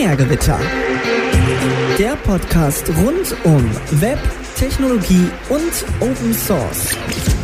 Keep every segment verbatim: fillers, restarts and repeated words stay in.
Binärgewitter. Der Podcast rund um Web, Technologie und Open Source.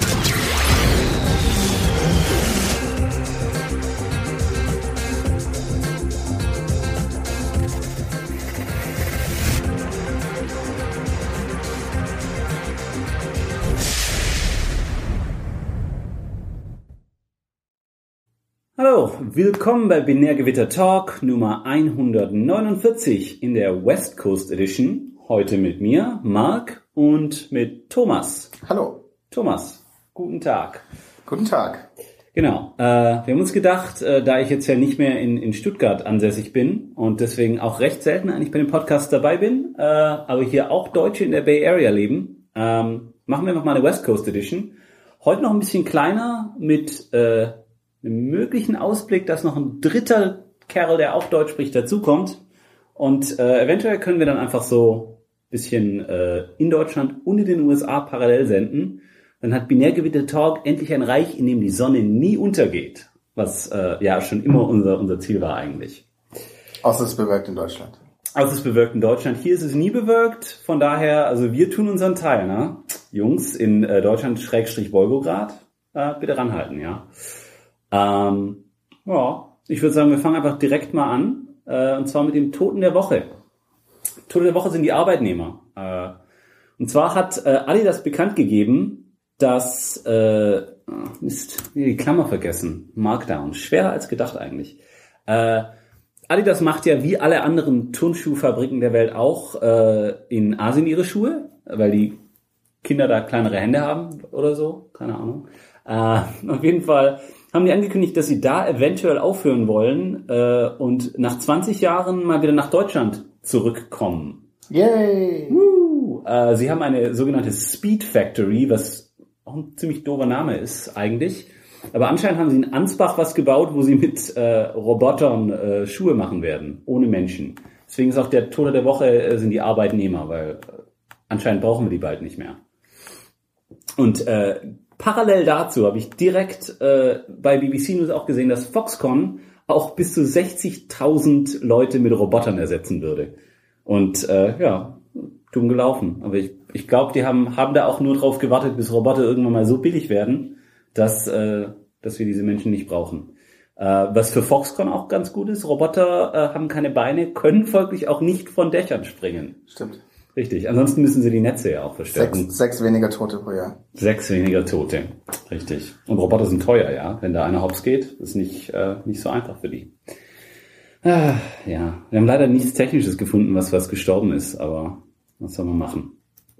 Hallo, willkommen bei Binärgewitter Talk Nummer hundertneunundvierzig in der West Coast Edition. Heute mit mir, Marc, und mit Thomas. Hallo. Thomas, guten Tag. Guten Tag. Genau, äh, wir haben uns gedacht, äh, da ich jetzt ja nicht mehr in, in Stuttgart ansässig bin und deswegen auch recht selten eigentlich bei dem Podcast dabei bin, äh, aber hier auch Deutsche in der Bay Area leben, ähm, machen wir noch mal eine West Coast Edition. Heute noch ein bisschen kleiner mit äh, einen möglichen Ausblick, dass noch ein dritter Kerl, der auch Deutsch spricht, dazukommt. Und äh, eventuell können wir dann einfach so ein bisschen äh, in Deutschland und in den U S A parallel senden. Dann hat Binärgewitter Talk endlich ein Reich, in dem die Sonne nie untergeht. Was äh, ja schon immer unser unser Ziel war eigentlich. Außer es ist bewölkt in Deutschland. Außer es ist bewölkt in Deutschland. Hier ist es nie bewölkt. Von daher, also wir tun unseren Teil, ne? Jungs in äh, Deutschland Schrägstrich Wolgograd, äh, bitte ranhalten, ja. Ähm, ja, ich würde sagen, wir fangen einfach direkt mal an, äh, und zwar mit dem Toten der Woche. Tote der Woche sind die Arbeitnehmer. Äh, und zwar hat äh, Adidas bekannt gegeben, dass, äh, Mist, die Klammer vergessen, Markdown, schwerer als gedacht eigentlich. Äh, Adidas macht ja wie alle anderen Turnschuhfabriken der Welt auch äh, in Asien ihre Schuhe, weil die Kinder da kleinere Hände haben oder so, keine Ahnung. Äh, auf jeden Fall haben die angekündigt, dass sie da eventuell aufhören wollen äh, und nach zwanzig Jahren mal wieder nach Deutschland zurückkommen. Yay! Woo! Äh, sie haben eine sogenannte Speed Factory, was auch ein ziemlich doofer Name ist eigentlich. Aber anscheinend haben sie in Ansbach was gebaut, wo sie mit äh, Robotern äh, Schuhe machen werden, ohne Menschen. Deswegen ist auch der Tote der Woche äh, sind die Arbeitnehmer, weil äh, anscheinend brauchen wir die bald nicht mehr. Und äh, parallel dazu habe ich direkt äh, bei B B C News auch gesehen, dass Foxconn auch bis zu sechzigtausend Leute mit Robotern ersetzen würde. Und äh, ja, dumm gelaufen. Aber ich, ich glaube, die haben haben da auch nur drauf gewartet, bis Roboter irgendwann mal so billig werden, dass äh, dass wir diese Menschen nicht brauchen. Äh, was für Foxconn auch ganz gut ist, Roboter äh, haben keine Beine, können folglich auch nicht von Dächern springen. Stimmt. Richtig, ansonsten müssen sie die Netze ja auch verstärken. Sechs, sechs weniger Tote pro Jahr. Sechs weniger Tote, richtig. Und Roboter sind teuer, ja. Wenn da einer hops geht, ist nicht äh, nicht so einfach für die. Ah, ja, wir haben leider nichts Technisches gefunden, was was gestorben ist, aber was soll man machen?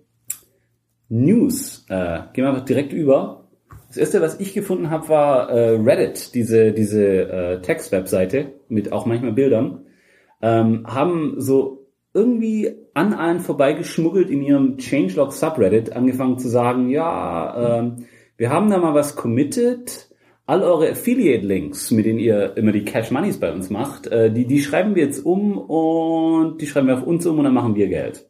News, äh, gehen wir einfach direkt über. Das erste, was ich gefunden habe, war äh, Reddit, diese diese äh, Text-Webseite mit auch manchmal Bildern, ähm, haben so irgendwie an allen vorbeigeschmuggelt in ihrem Changelog Subreddit angefangen zu sagen, ja, ähm, wir haben da mal was committed, all eure Affiliate-Links, mit denen ihr immer die Cash Moneys bei uns macht, äh, die die schreiben wir jetzt um und die schreiben wir auf uns um und dann machen wir Geld.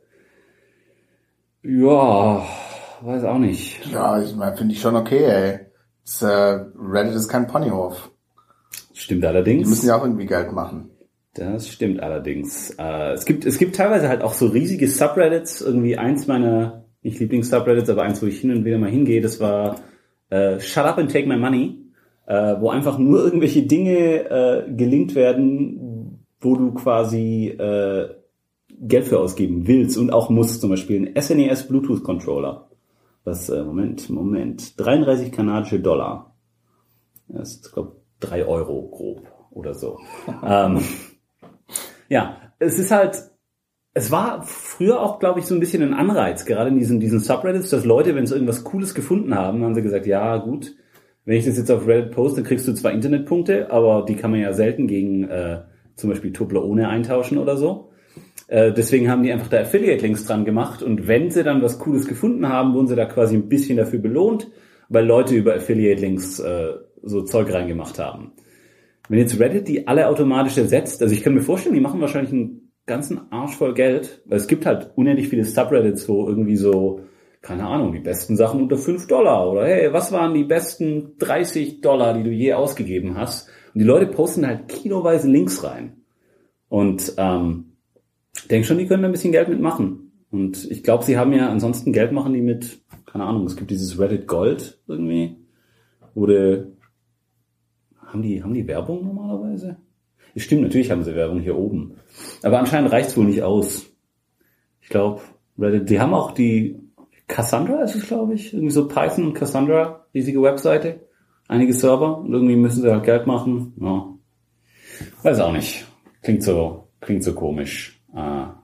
Ja, weiß auch nicht. Ja, ich meine, finde ich schon okay, ey. Das, äh, Reddit ist kein Ponyhof. Stimmt allerdings. Die müssen ja auch irgendwie Geld machen. Das stimmt allerdings. Äh, es gibt es gibt teilweise halt auch so riesige Subreddits. Irgendwie eins meiner, nicht Lieblings-Subreddits, aber eins, wo ich hin und wieder mal hingehe, das war äh, Shut Up and Take My Money, äh, wo einfach nur irgendwelche Dinge äh, gelinkt werden, wo du quasi äh, Geld für ausgeben willst und auch musst. Zum Beispiel ein S N E S Bluetooth Controller. Was, äh, Moment, Moment, dreiunddreißig kanadische Dollar. Das ist, glaube ich, drei Euro grob oder so. ähm, Ja, es ist halt, es war früher auch, glaube ich, so ein bisschen ein Anreiz, gerade in diesen, diesen Subreddits, dass Leute, wenn sie irgendwas Cooles gefunden haben, haben sie gesagt, ja gut, wenn ich das jetzt auf Reddit poste, dann kriegst du zwar Internetpunkte, aber die kann man ja selten gegen äh, zum Beispiel Toblerone eintauschen oder so. Äh, deswegen haben die einfach da Affiliate-Links dran gemacht und wenn sie dann was Cooles gefunden haben, wurden sie da quasi ein bisschen dafür belohnt, weil Leute über Affiliate-Links äh, so Zeug reingemacht haben. Wenn jetzt Reddit die alle automatisch ersetzt, also ich kann mir vorstellen, die machen wahrscheinlich einen ganzen Arsch voll Geld, weil es gibt halt unendlich viele Subreddits, wo irgendwie so, keine Ahnung, die besten Sachen unter fünf Dollar oder hey, was waren die besten dreißig Dollar, die du je ausgegeben hast? Und die Leute posten halt kiloweise Links rein. Und ähm, denke schon, die können da ein bisschen Geld mitmachen. Und ich glaube, sie haben ja ansonsten Geld machen die mit, keine Ahnung, es gibt dieses Reddit Gold irgendwie, wo die, haben die, haben die Werbung normalerweise? Ja, stimmt, natürlich haben sie Werbung hier oben. Aber anscheinend reicht's wohl nicht aus. Ich glaube, Reddit, die haben auch die Cassandra ist es, glaube ich, irgendwie so Python und Cassandra, riesige Webseite, einige Server und irgendwie müssen sie halt Geld machen. Ja. Weiß auch nicht. Klingt so, klingt so komisch. Ah.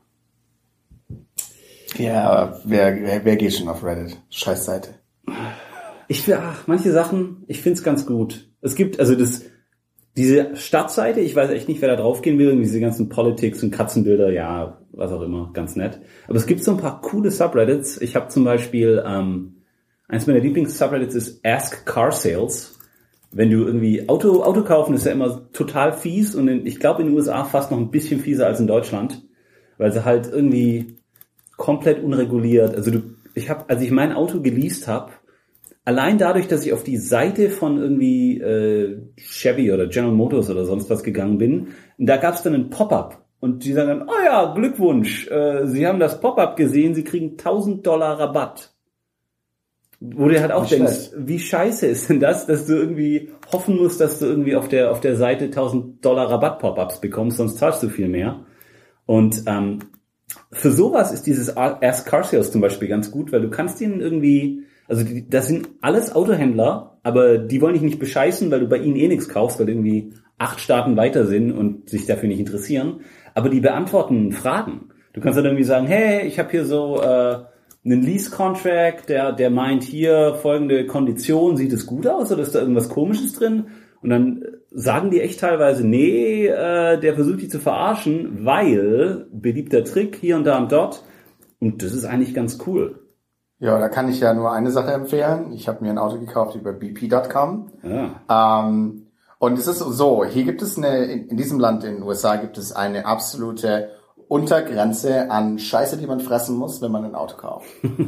Ja, aber wer, wer, wer geht schon auf Reddit? Scheiß Seite. Ich finde, ach, manche Sachen, ich find's ganz gut. Es gibt, also das, diese Stadtseite, ich weiß echt nicht, wer da draufgehen will, irgendwie diese ganzen Politics und Katzenbilder, ja, was auch immer, ganz nett. Aber es gibt so ein paar coole Subreddits. Ich habe zum Beispiel, ähm, eins meiner Lieblings-Subreddits ist Ask Car Sales. Wenn du irgendwie, Auto, Auto kaufen ist ja immer total fies und in, ich glaube in den U S A fast noch ein bisschen fieser als in Deutschland, weil sie halt irgendwie komplett unreguliert, also du, ich habe, als ich mein Auto geleast habe, allein dadurch, dass ich auf die Seite von irgendwie äh, Chevy oder General Motors oder sonst was gegangen bin, da gab es dann ein Pop-up und die sagen dann, oh ja, Glückwunsch, äh, Sie haben das Pop-up gesehen, Sie kriegen tausend Dollar Rabatt. Wo du halt auch denkst, scheiße. Wie scheiße ist denn das, dass du irgendwie hoffen musst, dass du irgendwie auf der auf der Seite tausend Dollar Rabatt-Pop-ups bekommst, sonst zahlst du viel mehr. Und ähm, für sowas ist dieses Ask Car Sales zum Beispiel ganz gut, weil du kannst ihnen irgendwie, also die, das sind alles Autohändler, aber die wollen dich nicht bescheißen, weil du bei ihnen eh nichts kaufst, weil die irgendwie acht Staaten weiter sind und sich dafür nicht interessieren. Aber die beantworten Fragen. Du kannst dann irgendwie sagen, hey, ich habe hier so äh, einen Lease-Contract, der der meint hier folgende Kondition, sieht es gut aus oder ist da irgendwas Komisches drin? Und dann sagen die echt teilweise, nee, äh, der versucht die zu verarschen, weil beliebter Trick hier und da und dort. Und das ist eigentlich ganz cool. Ja, da kann ich ja nur eine Sache empfehlen. Ich habe mir ein Auto gekauft über B P Punkt com. Ja. Ähm, und es ist so, hier gibt es eine, in, in diesem Land in den U S A gibt es eine absolute Untergrenze an Scheiße, die man fressen muss, wenn man ein Auto kauft.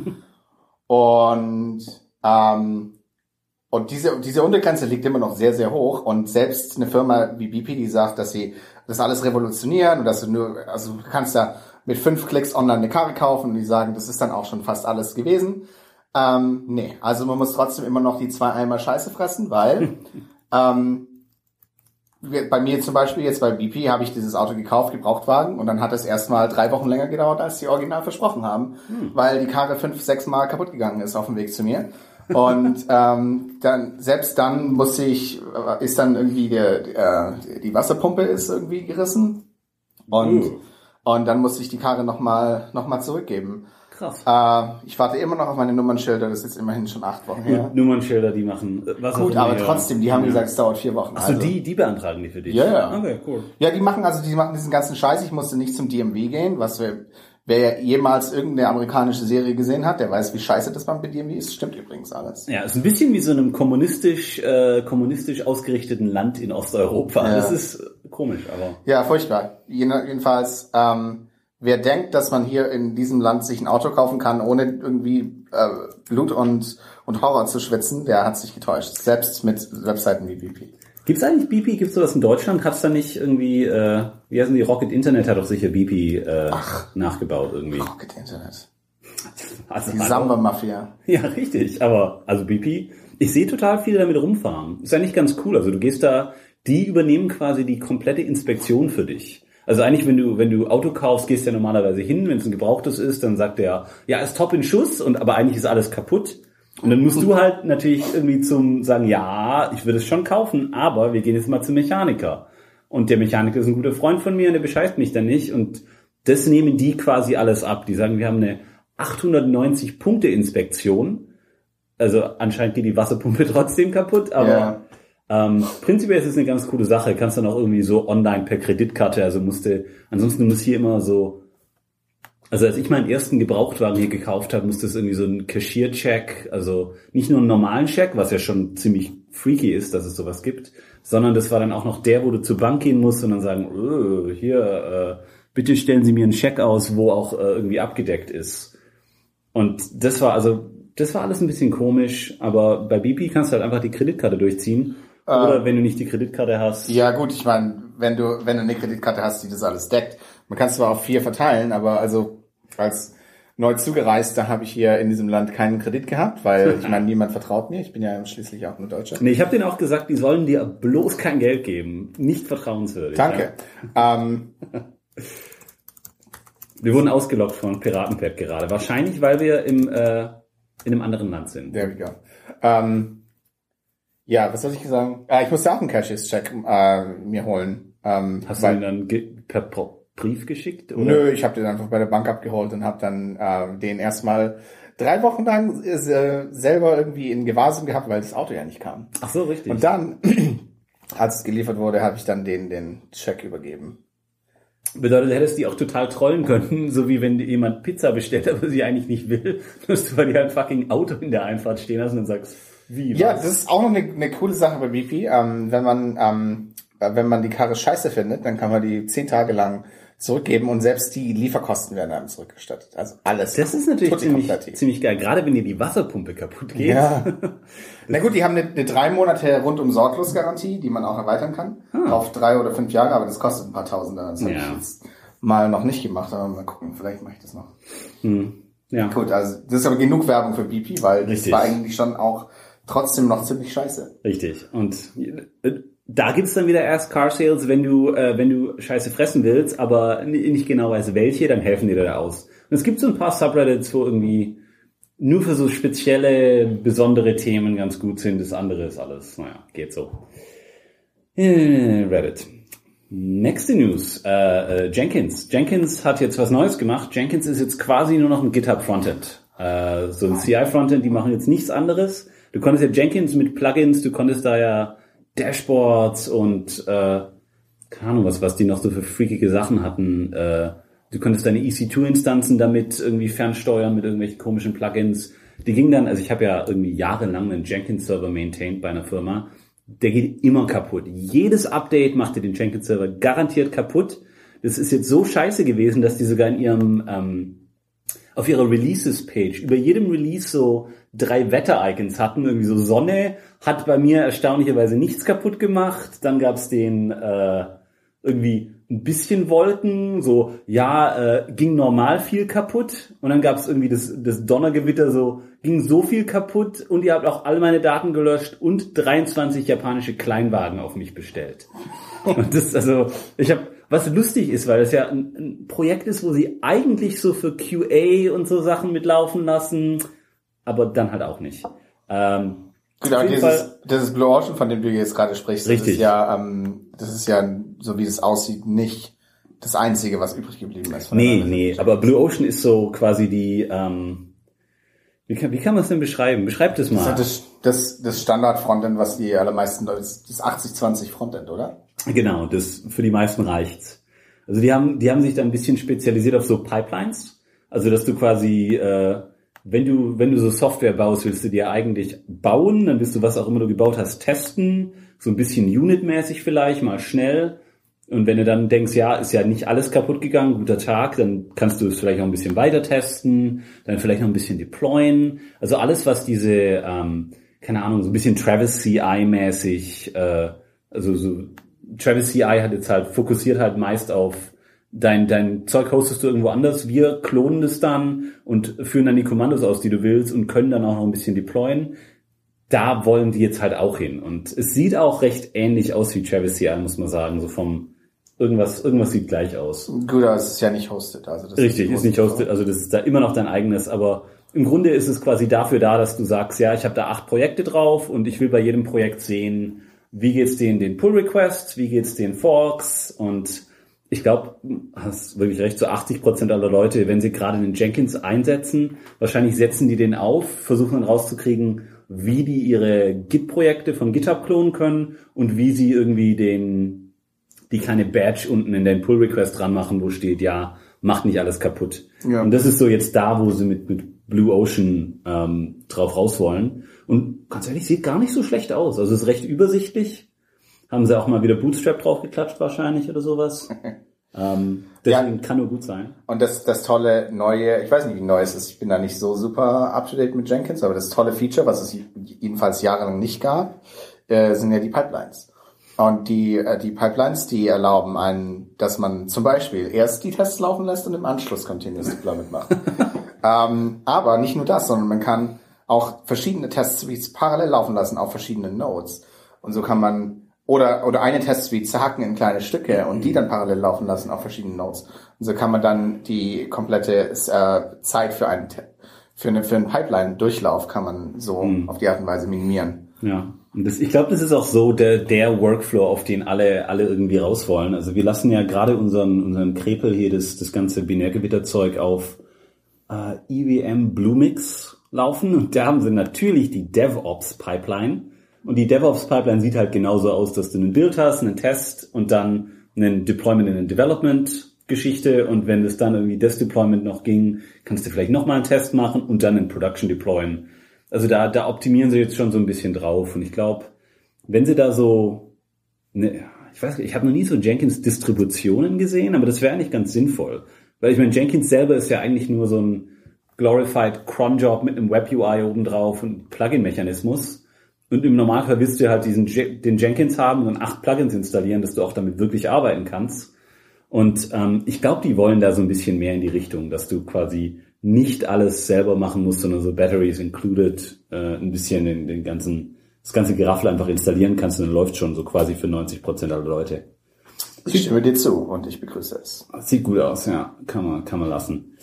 und ähm, Und diese, diese Untergrenze liegt immer noch sehr, sehr hoch. Und selbst eine Firma wie B P, die sagt, dass sie das alles revolutionieren und dass du nur, also du kannst da mit fünf Klicks online eine Karre kaufen und die sagen, das ist dann auch schon fast alles gewesen. Ähm, nee, also man muss trotzdem immer noch die zwei Eimer Scheiße fressen, weil ähm, bei mir zum Beispiel jetzt bei B P habe ich dieses Auto gekauft, Gebrauchtwagen, und dann hat es erstmal drei Wochen länger gedauert, als die original versprochen haben, hm. weil die Karre fünf, sechs Mal kaputt gegangen ist auf dem Weg zu mir. Und ähm, dann selbst dann musste ich, ist dann irgendwie der, äh, die Wasserpumpe ist irgendwie gerissen und uh. und dann musste ich die Karre nochmal noch mal zurückgeben. Krass. Äh, ich warte immer noch auf meine Nummernschilder, das ist jetzt immerhin schon acht Wochen her. Gut, Nummernschilder, die machen was. Gut, aber trotzdem, die haben ja. gesagt, es dauert vier Wochen. Achso, also. die, die beantragen die für dich? Ja, ja. Okay, cool. Ja, die machen also, die machen diesen ganzen Scheiß. Ich musste nicht zum D M V gehen, was wir, wer jemals irgendeine amerikanische Serie gesehen hat, der weiß, wie scheiße das beim D M V ist. Stimmt übrigens alles. Ja, ist ein bisschen wie so einem kommunistisch, äh, kommunistisch ausgerichteten Land in Osteuropa. Ja. Das ist komisch, aber. Ja, furchtbar. Jedenfalls, ähm, wer denkt, dass man hier in diesem Land sich ein Auto kaufen kann, ohne irgendwie äh, Blut und und Horror zu schwitzen, der hat sich getäuscht. Selbst mit Webseiten wie B P. Gibt's eigentlich B P? Gibt's sowas in Deutschland? Hat's da nicht irgendwie, äh, wie heißen die, Rocket Internet hat doch sicher B P äh, nachgebaut irgendwie. Rocket Internet. Also, die Samba-Mafia. Ja, richtig. Aber, also B P, ich sehe total viele damit rumfahren. Ist eigentlich ganz cool. Also du gehst da, die übernehmen quasi die komplette Inspektion für dich. Also eigentlich, wenn du wenn du Auto kaufst, gehst du ja normalerweise hin, wenn es ein gebrauchtes ist, dann sagt der, ja, ist top in Schuss, und aber eigentlich ist alles kaputt. Und dann musst du halt natürlich irgendwie zum sagen, ja, ich würde es schon kaufen, aber wir gehen jetzt mal zum Mechaniker. Und der Mechaniker ist ein guter Freund von mir und der bescheißt mich dann nicht. Und das nehmen die quasi alles ab. Die sagen, wir haben eine achthundertneunzig Punkte Inspektion. Also anscheinend geht die Wasserpumpe trotzdem kaputt, aber ja. Ähm, prinzipiell ist es eine ganz coole Sache. Kannst dann auch irgendwie so online per Kreditkarte, also musste, ansonsten muss hier immer so, also als ich meinen ersten Gebrauchtwagen hier gekauft habe, musste es irgendwie so ein Cashier-Check, also nicht nur einen normalen Check, was ja schon ziemlich freaky ist, dass es sowas gibt, sondern das war dann auch noch der, wo du zur Bank gehen musst und dann sagen, oh, hier, äh, bitte stellen Sie mir einen Scheck aus, wo auch äh, irgendwie abgedeckt ist. Und das war also, das war alles ein bisschen komisch, aber bei B P kannst du halt einfach die Kreditkarte durchziehen. Oder wenn du nicht die Kreditkarte hast. Ja gut, ich meine, wenn du wenn du eine Kreditkarte hast, die das alles deckt. Man kann es zwar auf vier verteilen, aber also als neu zugereist, da habe ich hier in diesem Land keinen Kredit gehabt, weil ich meine, niemand vertraut mir. Ich bin ja schließlich auch nur Deutscher. Nee, ich habe denen auch gesagt, die sollen dir bloß kein Geld geben. Nicht vertrauenswürdig. Danke. Ja. Ähm, wir wurden ausgelockt von Piratenpad gerade. Wahrscheinlich, weil wir im äh, in einem anderen Land sind. There we go. Ähm, ja, was soll ich sagen? Äh, ich musste auch einen Cashiers-Check äh, mir holen. Ähm, Hast du ihn dann ge- per Brief geschickt? Oder? Nö, ich habe den einfach bei der Bank abgeholt und habe dann äh, den erstmal drei Wochen lang äh, selber irgendwie in Gewahrsam gehabt, weil das Auto ja nicht kam. Ach so, richtig. Und dann, als es geliefert wurde, habe ich dann den den Check übergeben. Bedeutet, du hättest die auch total trollen können, so wie wenn jemand Pizza bestellt, aber sie eigentlich nicht will, dass du bei dir ein fucking Auto in der Einfahrt stehen hast und dann sagst, wie, was? Ja, das ist auch noch eine, eine coole Sache bei B P. Ähm, wenn man ähm, wenn man die Karre scheiße findet, dann kann man die zehn Tage lang zurückgeben und selbst die Lieferkosten werden einem zurückgestattet. Also alles. Das ist natürlich ziemlich, ziemlich geil, gerade wenn dir die Wasserpumpe kaputt geht. Ja. Na gut, die haben eine, eine drei Monate rundum sorglos Garantie, die man auch erweitern kann, ah. auf drei oder fünf Jahre, aber das kostet ein paar Tausender. Das habe ja. ich jetzt mal noch nicht gemacht, aber mal gucken, vielleicht mache ich das noch. Hm. Ja. Gut, also das ist aber genug Werbung für B P, weil Richtig. das war eigentlich schon auch trotzdem noch ziemlich scheiße. Richtig. Und da gibt's dann wieder erst Car Sales, wenn du äh, wenn du Scheiße fressen willst, aber nicht genau weißt welche, dann helfen die dir da aus. Und es gibt so ein paar Subreddits, wo irgendwie nur für so spezielle, besondere Themen ganz gut sind. Das andere ist alles, naja, geht so. Äh, Reddit. Nächste News. Äh, äh, Jenkins. Jenkins hat jetzt was Neues gemacht. Jenkins ist jetzt quasi nur noch ein GitHub Frontend. Äh, so ein C I Frontend, die machen jetzt nichts anderes. Du konntest ja Jenkins mit Plugins, du konntest da ja Dashboards und äh, keine Ahnung, was was die noch so für freakige Sachen hatten. Äh, du konntest deine E C zwei Instanzen damit irgendwie fernsteuern mit irgendwelchen komischen Plugins. Die gingen dann, also ich habe ja irgendwie jahrelang einen Jenkins-Server maintained bei einer Firma. Der geht immer kaputt. Jedes Update machte den Jenkins-Server garantiert kaputt. Das ist jetzt so scheiße gewesen, dass die sogar in ihrem ähm, auf ihrer Releases-Page über jedem Release so drei Wetter-Icons hatten. Irgendwie so Sonne hat bei mir erstaunlicherweise nichts kaputt gemacht. Dann gab's den äh, irgendwie ein bisschen Wolken, so ja, äh, ging normal viel kaputt. Und dann gab's irgendwie das, das Donnergewitter, so ging so viel kaputt und ihr habt auch alle meine Daten gelöscht und dreiundzwanzig japanische Kleinwagen auf mich bestellt. Und das, also, ich habe, was lustig ist, weil das ja ein, ein Projekt ist, wo sie eigentlich so für Q A und so Sachen mitlaufen lassen, aber dann halt auch nicht. Ähm, Genau, dieses, dieses Blue Ocean, von dem du jetzt gerade sprichst, das richtig. ist ja, ähm, das ist ja, so wie das aussieht, nicht das Einzige, was übrig geblieben ist. Von nee, nee, aber Blue Ocean ist so quasi die, ähm, wie kann, wie kann man es denn beschreiben? Beschreib das mal. Das ist das, das, das Standard-Frontend, was die allermeisten Leute, das ist achtzig zwanzig Frontend, oder? Genau, das, für die meisten reicht's. Also die haben, die haben sich da ein bisschen spezialisiert auf so Pipelines. Also, dass du quasi, äh, wenn du, wenn du so Software baust, willst du dir eigentlich bauen, dann willst du, was auch immer du gebaut hast, testen, so ein bisschen Unit-mäßig vielleicht, mal schnell. Und wenn du dann denkst, ja, ist ja nicht alles kaputt gegangen, guter Tag, dann kannst du es vielleicht noch ein bisschen weiter testen, dann vielleicht noch ein bisschen deployen. Also alles, was diese, ähm, keine Ahnung, so ein bisschen Travis C I-mäßig, äh, also so, Travis C I hat jetzt halt, fokussiert halt meist auf Dein, dein Zeug hostest du irgendwo anders, wir klonen es dann und führen dann die Kommandos aus, die du willst und können dann auch noch ein bisschen deployen. Da wollen die jetzt halt auch hin. Und es sieht auch recht ähnlich aus wie Travis C I, muss man sagen. So vom, irgendwas, irgendwas sieht gleich aus. Gut, aber es ist ja nicht hosted. Also das Richtig, ist, ist nicht hosted, also das ist da immer noch dein eigenes, aber im Grunde ist es quasi dafür da, dass du sagst, ja, ich habe da acht Projekte drauf und ich will bei jedem Projekt sehen, wie geht's denen den Pull-Requests, wie geht's den Forks und ich glaube, hast wirklich recht, so achtzig Prozent aller Leute, wenn sie gerade einen Jenkins einsetzen, wahrscheinlich setzen die den auf, versuchen dann rauszukriegen, wie die ihre Git-Projekte von GitHub klonen können und wie sie irgendwie den, die kleine Badge unten in den Pull-Request dran machen, wo steht, ja, macht nicht alles kaputt. Ja. Und das ist so jetzt da, wo sie mit, mit Blue Ocean ähm, drauf raus wollen. Und ganz ehrlich, sieht gar nicht so schlecht aus. Also es ist recht übersichtlich. Haben sie auch mal wieder Bootstrap draufgeklatscht wahrscheinlich oder sowas. ähm, deswegen ja. Kann nur gut sein. Und das das tolle neue, ich weiß nicht, wie neu es ist, ich bin da nicht so super up-to-date mit Jenkins, aber das tolle Feature, was es jedenfalls jahrelang nicht gab, äh, sind ja die Pipelines. Und die, äh, die Pipelines, die erlauben einen, dass man zum Beispiel erst die Tests laufen lässt und im Anschluss Continuous Deployment macht. ähm, aber nicht nur das, sondern man kann auch verschiedene Test-Suites parallel laufen lassen auf verschiedenen Nodes. Und so kann man, oder, oder eine Test-Suite zerhacken in kleine Stücke und die dann parallel laufen lassen auf verschiedenen Nodes. Und so kann man dann die komplette äh, Zeit für einen, für eine, für einen Pipeline-Durchlauf kann man so mhm. auf die Art und Weise minimieren. Ja. Und das, ich glaube, das ist auch so der, der Workflow, auf den alle, alle irgendwie raus wollen. Also wir lassen ja gerade unseren, unseren Krepel hier das, das ganze Binärgewitterzeug auf äh, E V M Bluemix laufen. Und da haben sie natürlich die DevOps-Pipeline. Und die DevOps-Pipeline sieht halt genauso aus, dass du einen Build hast, einen Test und dann einen Deployment in eine Development-Geschichte. Und wenn es dann irgendwie das Deployment noch ging, kannst du vielleicht nochmal einen Test machen und dann in Production deployen. Also da, da optimieren sie jetzt schon so ein bisschen drauf. Und ich glaube, wenn sie da so, ne, ich weiß nicht, ich habe noch nie so Jenkins-Distributionen gesehen, aber das wäre eigentlich ganz sinnvoll. Weil ich meine, Jenkins selber ist ja eigentlich nur so ein glorified Cron-Job mit einem Web-U I oben drauf und Plugin-Mechanismus. Und im Normalfall willst du halt diesen den Jenkins haben und dann acht Plugins installieren, dass du auch damit wirklich arbeiten kannst. Und ähm, ich glaube, die wollen da so ein bisschen mehr in die Richtung, dass du quasi nicht alles selber machen musst, sondern so Batteries included äh, ein bisschen den, den ganzen, das ganze Geraffel einfach installieren kannst und dann läuft schon so quasi für neunzig Prozent aller Leute. Ich stimme dir zu und ich begrüße es. Sieht gut aus, ja, kann man kann man lassen.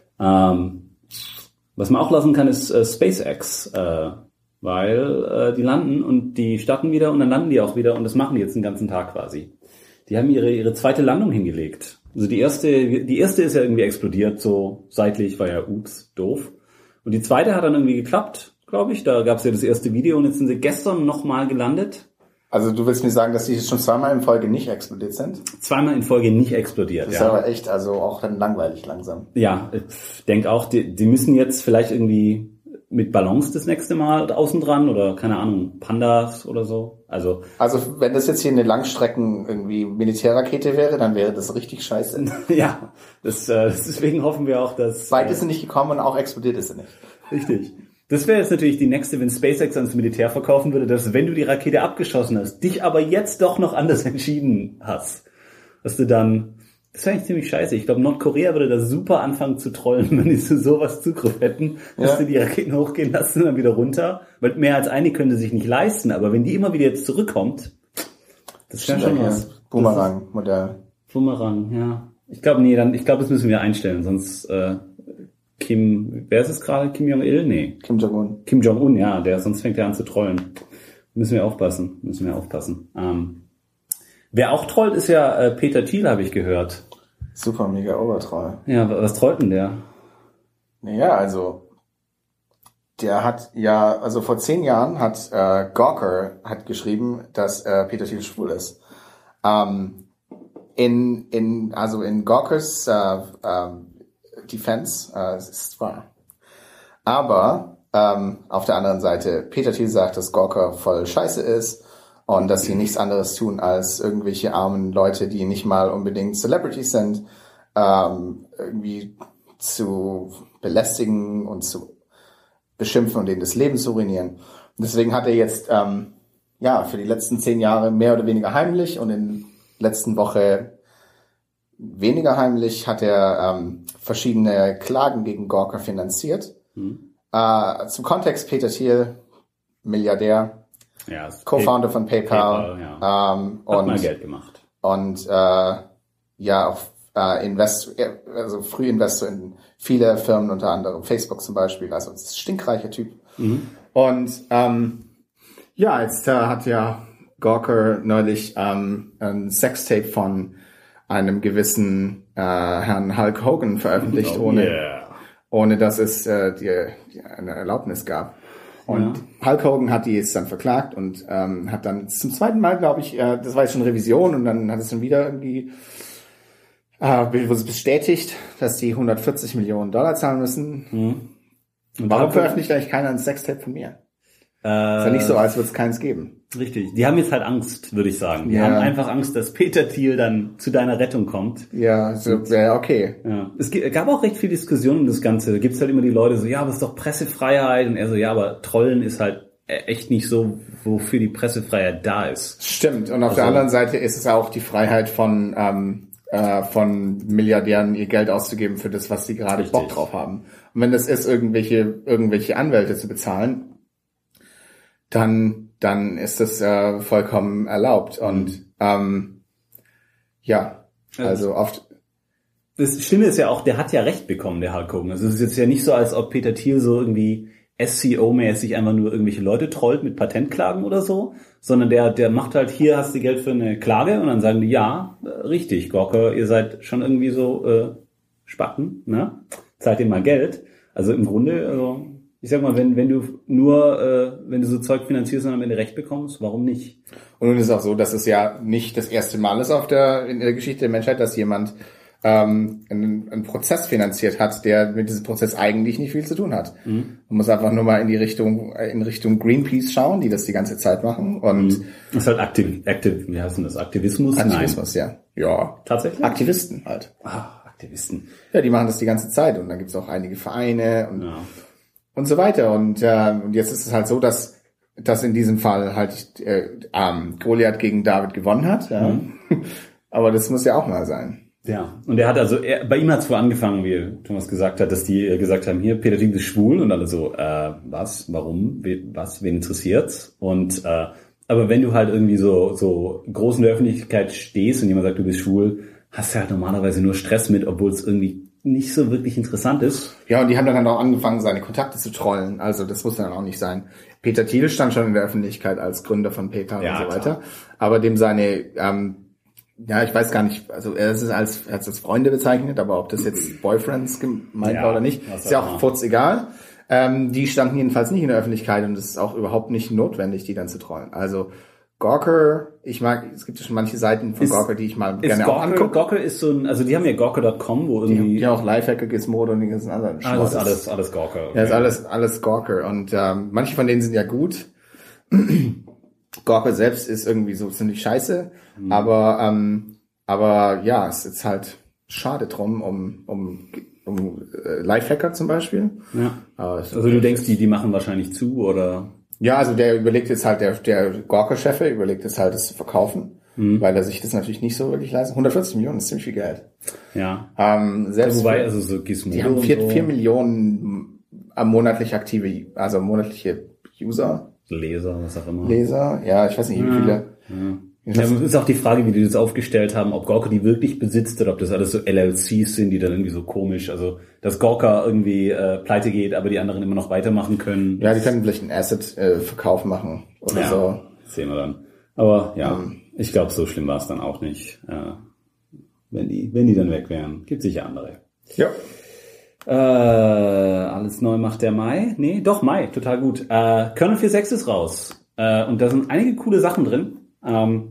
Ähm, was man auch lassen kann, ist äh, SpaceX, äh, weil äh, die landen und die starten wieder und dann landen die auch wieder und das machen die jetzt den ganzen Tag quasi. Die haben ihre ihre zweite Landung hingelegt. Also die erste, die erste ist ja irgendwie explodiert, so seitlich, war ja ups, doof. Und die zweite hat dann irgendwie geklappt, glaube ich. Da gab es ja das erste Video und jetzt sind sie gestern nochmal gelandet. Also du willst mir sagen, dass die schon zweimal in Folge nicht explodiert sind? Zweimal in Folge nicht explodiert, das ist ja. aber echt, also auch dann langweilig langsam. Ja, ich denke auch, die, die müssen jetzt vielleicht irgendwie mit Ballons das nächste Mal außen dran oder keine Ahnung, Pandas oder so. Also also wenn das jetzt hier eine Langstrecken irgendwie Militärrakete wäre, dann wäre das richtig scheiße. Ja, das, äh, deswegen hoffen wir auch, dass... Weit ist sie nicht gekommen und auch explodiert ist sie nicht. Richtig. Das wäre jetzt natürlich die nächste, wenn SpaceX ans Militär verkaufen würde, dass wenn du die Rakete abgeschossen hast, dich aber jetzt doch noch anders entschieden hast, dass du dann... Das wäre eigentlich ziemlich scheiße. Ich glaube, Nordkorea würde da super anfangen zu trollen, wenn die zu sowas Zugriff hätten, dass ja. sie die Raketen hochgehen lassen und dann wieder runter. Weil mehr als eine können sie sich nicht leisten. Aber wenn die immer wieder jetzt zurückkommt, das wäre schon was. Boomerang-Modell. Boomerang, ja. Ich glaube, nee, dann, ich glaube, das müssen wir einstellen. Sonst, äh, Kim, wer ist es gerade? Kim Jong-il? Nee. Kim Jong-un. Kim Jong-un, ja, der, sonst fängt er an zu trollen. Müssen wir aufpassen. Müssen wir aufpassen. Ähm, wer auch trollt, ist ja äh, Peter Thiel, habe ich gehört. Super, mega Obertroll. Ja, was trollt denn der? Naja, also der hat ja, also vor zehn Jahren hat äh, Gawker hat geschrieben, dass äh, Peter Thiel schwul ist. Ähm, in in also in Gawkers äh, äh, Defense äh, es ist wahr. Aber ähm, auf der anderen Seite, Peter Thiel sagt, dass Gawker voll Scheiße ist. Und dass sie nichts anderes tun, als irgendwelche armen Leute, die nicht mal unbedingt Celebrities sind, ähm, irgendwie zu belästigen und zu beschimpfen und denen das Leben zu ruinieren. Und deswegen hat er jetzt ähm, ja für die letzten zehn Jahre mehr oder weniger heimlich und in der letzten Woche weniger heimlich hat er ähm, verschiedene Klagen gegen Gawker finanziert. Mhm. Äh, zum Kontext, Peter Thiel, Milliardär, ja, Co-Founder von PayPal, PayPal ja. ähm, Hat und mal Geld gemacht. Und äh, ja, auch äh, Invest, also Frühinvestor in viele Firmen, unter anderem Facebook zum Beispiel, also ein stinkreicher Typ. Mhm. Und ähm, ja, jetzt äh, hat ja Gawker neulich ähm, ein Sextape von einem gewissen äh, Herrn Hulk Hogan veröffentlicht, oh, ohne yeah. ohne dass es äh, die, die eine Erlaubnis gab. Und ja. Hulk Hogan hat die jetzt dann verklagt und ähm, hat dann zum zweiten Mal, glaube ich, äh, das war jetzt schon Revision und dann hat es dann wieder irgendwie äh, wurde es bestätigt, dass die hundertvierzig Millionen Dollar zahlen müssen. Mhm. Und warum veröffentlicht eigentlich keiner ein Sextape von mir? Äh, ist ja nicht so, als würde es keins geben. Richtig. Die haben jetzt halt Angst, würde ich sagen. Die ja. haben einfach Angst, dass Peter Thiel dann zu deiner Rettung kommt. Ja, so, ja, okay. Ja. Es gab auch recht viel Diskussion um das Ganze. Da gibt's halt immer die Leute so, ja, aber es ist doch Pressefreiheit. Und er so, ja, aber Trollen ist halt echt nicht so, wofür die Pressefreiheit da ist. Stimmt. Und auf Also, der anderen Seite ist es auch die Freiheit von ähm, äh, von Milliardären, ihr Geld auszugeben für das, was sie gerade Richtig. Bock drauf haben. Und wenn das ist, irgendwelche irgendwelche Anwälte zu bezahlen, dann dann ist das äh, vollkommen erlaubt. Und ähm, ja, also oft. Das Schlimme ist ja auch, der hat ja Recht bekommen, der Hulk Hogan. Also es ist jetzt ja nicht so, als ob Peter Thiel so irgendwie S E O-mäßig einfach nur irgendwelche Leute trollt mit Patentklagen oder so, sondern der der macht halt, hier hast du Geld für eine Klage und dann sagen die, ja, äh, richtig, Gawker, ihr seid schon irgendwie so äh, Spacken, ne? Zahlt ihr mal Geld. Also im Grunde, also ich sag mal, wenn wenn du nur, äh, wenn du so Zeug finanzierst und am Ende Recht bekommst, warum nicht? Und nun ist es auch so, dass es ja nicht das erste Mal ist auf der in der Geschichte der Menschheit, dass jemand ähm, einen, einen Prozess finanziert hat, der mit diesem Prozess eigentlich nicht viel zu tun hat. Mhm. Man muss einfach nur mal in die Richtung in Richtung Greenpeace schauen, die das die ganze Zeit machen. Und mhm. Das ist halt aktiv, aktiv, wie heißt denn das? Aktivismus? Aktivismus, Nein. ja. Ja. Tatsächlich? Aktivisten halt. Ah, Aktivisten. Ja, die machen das die ganze Zeit und dann gibt's auch einige Vereine und, Ja. und so weiter. Und, äh, und jetzt ist es halt so, dass dass in diesem Fall halt äh, ähm, Goliath gegen David gewonnen hat. Ja. Mhm. Aber das muss ja auch mal sein. Ja, und er hat also, er, bei ihm hat es wohl angefangen, wie Thomas gesagt hat, dass die äh, gesagt haben, hier, Peter Thiel ist schwul und alle so, äh, was, warum, we, was, wen interessiert's? Und, äh, aber wenn du halt irgendwie so, so groß in der Öffentlichkeit stehst und jemand sagt, du bist schwul, hast du halt normalerweise nur Stress mit, obwohl es irgendwie nicht so wirklich interessant ist. Ja, und die haben dann auch angefangen, seine Kontakte zu trollen. Also das muss dann auch nicht sein. Peter Thiel stand schon in der Öffentlichkeit als Gründer von PayPal Ja, und so weiter. klar. Aber dem seine, ähm, ja, ich weiß gar nicht, also er ist es als, er hat es als Freunde bezeichnet, aber ob das jetzt Boyfriends gemeint Ja, war oder nicht, was ist ja auch auch immer. furz egal. Ähm, die standen jedenfalls nicht in der Öffentlichkeit und es ist auch überhaupt nicht notwendig, die dann zu trollen. Also Gawker, ich mag, es gibt ja schon manche Seiten von Ist- Gawker, die ich mal Ist gerne auch Gawker, angucke. Gawker ist so ein, also die haben ja Gawker Punkt com, wo Die, irgendwie, die auch Lifehacker, Gizmodo und den ganzen anderen ah, das ist Schmutz. alles, alles Gawker. Ja, ist alles, alles Gawker. Und ähm, manche von denen sind ja gut. Gawker selbst ist irgendwie so ziemlich scheiße. Mhm. Aber ähm, aber ja, es ist halt schade drum, um um um äh, Lifehacker zum Beispiel. Ja. Aber es- Also du denkst, die, die machen wahrscheinlich zu, oder? Ja, also der überlegt jetzt halt, der der Gawker-Chef überlegt jetzt halt, das zu verkaufen, Mhm. weil er sich das natürlich nicht so wirklich leisten. hundertvierzig Millionen ist ziemlich viel Geld. Ja. Ähm, selbst Wobei, für- also so Gizmodo die haben und vier, so. vier Millionen äh, monatlich aktive, also monatliche User. Leser, was auch immer. Leser, ja, ich weiß nicht, wie viele. Ja. Ja, es ist auch die Frage, wie die das aufgestellt haben, ob Gawker die wirklich besitzt oder ob das alles so L L Cs sind, die dann irgendwie so komisch, also dass Gawker irgendwie äh, pleite geht, aber die anderen immer noch weitermachen können. Ja, die können vielleicht einen Asset-Verkauf machen oder Ja, so. sehen wir dann. Aber ja, Ähm. ich glaube, so schlimm war es dann auch nicht. Äh, wenn die, wenn die dann weg wären, gibt sicher andere. Ja. Äh, alles neu macht der Mai? Nee, doch, Mai, total gut. Äh, Kernel vier Punkt sechs ist raus. Äh, und da sind einige coole Sachen drin. Ähm,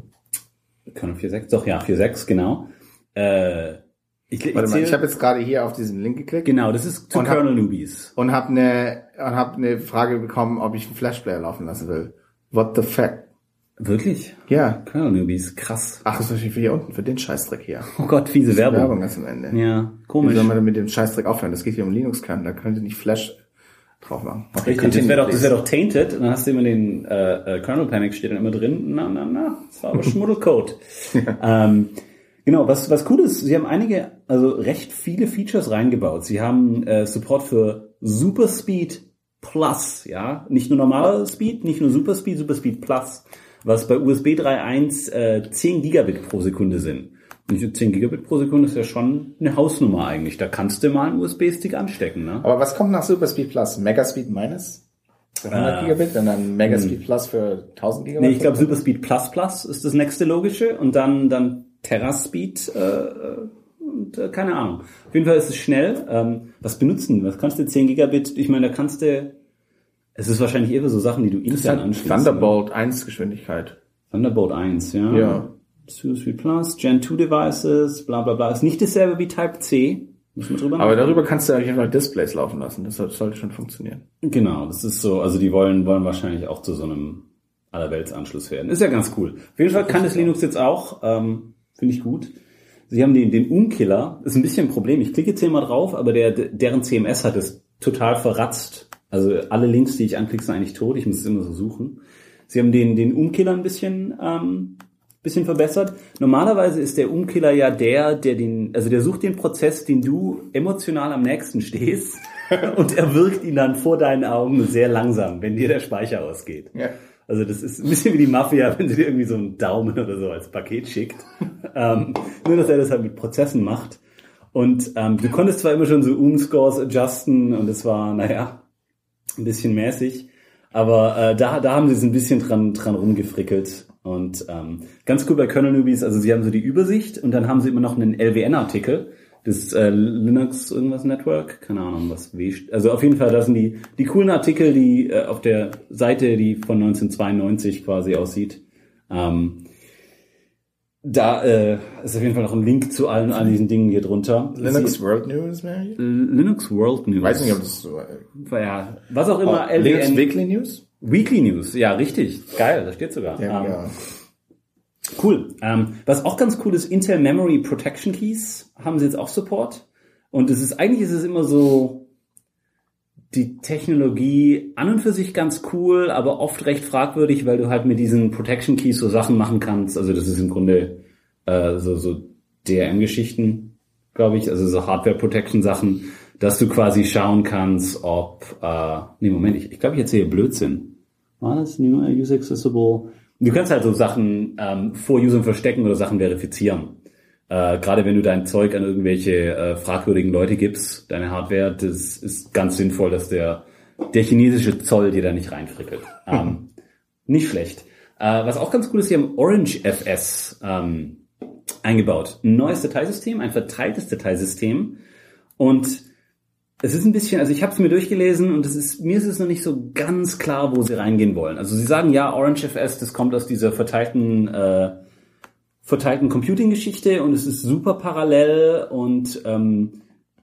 Kernel vier Punkt sechs, doch, ja, vier Punkt sechs, genau. Äh, ich, ich, Warte mal, zähl- ich habe jetzt gerade hier auf diesen Link geklickt genau, das ist zu Und hab- Kernel Newbies. und habe eine und hab eine Frage bekommen, ob ich einen Flashplayer laufen lassen will. What the fuck? Wirklich? Ja. Kernel Newbies, krass. Ach, das ist natürlich für hier unten, für den Scheißdreck hier. Oh Gott, fiese Werbung. Werbung ist am Ende. Ja, Wie komisch. soll man denn mit dem Scheißdreck aufhören? Das geht hier um Linux-Kern, da könnt ihr nicht Flash drauf machen. Okay, Richtig, das wäre doch, das wär doch tainted. Und dann hast du immer den äh, äh, Kernel Panic steht dann immer drin. Na, na, na, das war aber Schmuddelcode. ähm, genau, was was cool ist, sie haben einige, also recht viele Features reingebaut. Sie haben äh, Support für Super Speed Plus, ja, nicht nur normaler Speed, nicht nur Super Speed, Super Speed Plus, was bei U S B drei Punkt eins äh, zehn Gigabit pro Sekunde sind. Und zehn Gigabit pro Sekunde ist ja schon eine Hausnummer eigentlich. Da kannst du mal einen U S B-Stick anstecken, ne? Aber was kommt nach Superspeed Plus? Megaspeed minus? Für hundert Äh, Gigabit und dann Megaspeed Plus für tausend Gigabit? Nee, ich glaube Super Speed Plus Plus ist das nächste logische und dann dann Terraspeed äh, und äh, keine Ahnung. Auf jeden Fall ist es schnell. Ähm, was benutzen? Was kannst du zehn Gigabit? Ich meine, da kannst du. Es ist wahrscheinlich eher so Sachen, die du intern anschließt. Thunderbolt eins Geschwindigkeit. Ne? Thunderbolt eins, ja. Ja. Super Speed Plus, Gen zwei Devices, bla bla bla. Ist nicht dasselbe wie Type C. Müssen wir drüber Aber nachdenken. darüber kannst du auf jeden Fall Displays laufen lassen. Das sollte, sollte schon funktionieren. Genau, das ist so, also die wollen wollen wahrscheinlich auch zu so einem Allerweltsanschluss werden. Ist ja ganz cool. Auf jeden Fall kann das Linux jetzt auch, ähm, finde ich gut. Sie haben den den Umkiller, ist ein bisschen ein Problem. Ich klicke jetzt hier mal drauf, aber der deren C M S hat es total verratzt Also alle Links, die ich anklicke, sind eigentlich tot. Ich muss es immer so suchen. Sie haben den, den Umkiller ein bisschen, ähm, bisschen verbessert. Normalerweise ist der Umkiller ja der, der den, also der sucht den Prozess, den du emotional am nächsten stehst und er wirkt ihn dann vor deinen Augen sehr langsam, wenn dir der Speicher ausgeht. Ja. Also das ist ein bisschen wie die Mafia, wenn sie dir irgendwie so einen Daumen oder so als Paket schickt. ähm, nur, dass er das halt mit Prozessen macht. Und ähm, du konntest zwar immer schon so Um-Scores adjusten und es war, naja, ein bisschen mäßig, aber äh, da da haben sie es ein bisschen dran dran rumgefrickelt. Und ähm, ganz cool bei Kernel Newbies, also sie haben so die Übersicht und dann haben sie immer noch einen L W N-Artikel, das äh, Linux irgendwas Network, keine Ahnung, was W, also auf jeden Fall, das sind die die coolen Artikel, die äh, auf der Seite, die von neunzehnhundertzweiundneunzig quasi aussieht. Ähm, da äh, ist auf jeden Fall noch ein Link zu allen all diesen Dingen hier drunter. Linux Sie, World News, Mary? Linux World News. Weiß nicht, ob das so... Äh, ja, was auch immer. Oh, L W N, Linux Weekly News? Weekly News, ja, richtig. Geil, da steht sogar. Ja, ähm, ja. Cool. Ähm, was auch ganz cool ist, Intel Memory Protection Keys haben sie jetzt auch Support. Und es ist, eigentlich ist es immer so, die Technologie an und für sich ganz cool, aber oft recht fragwürdig, weil du halt mit diesen Protection Keys so Sachen machen kannst. Also das ist im Grunde äh, so, so D R M-Geschichten, glaube ich, also so Hardware-Protection-Sachen, dass du quasi schauen kannst, ob, äh, nee, Moment, ich, ich glaube, ich erzähle Blödsinn. War das New User Accessible? Du kannst halt so Sachen ähm, vor Usern verstecken oder Sachen verifizieren. Äh, gerade wenn du dein Zeug an irgendwelche äh, fragwürdigen Leute gibst, deine Hardware, das ist ganz sinnvoll, dass der der chinesische Zoll dir da nicht reinfrickelt. Ähm, nicht schlecht. Äh, was auch ganz cool ist, sie haben Orange F S ähm, eingebaut. Ein neues Dateisystem, ein verteiltes Dateisystem. Und es ist ein bisschen, also ich habe es mir durchgelesen und es ist, mir ist es noch nicht so ganz klar, wo sie reingehen wollen. Also sie sagen, ja, Orange F S, das kommt aus dieser verteilten äh, verteilten Computing-Geschichte und es ist super parallel und ähm,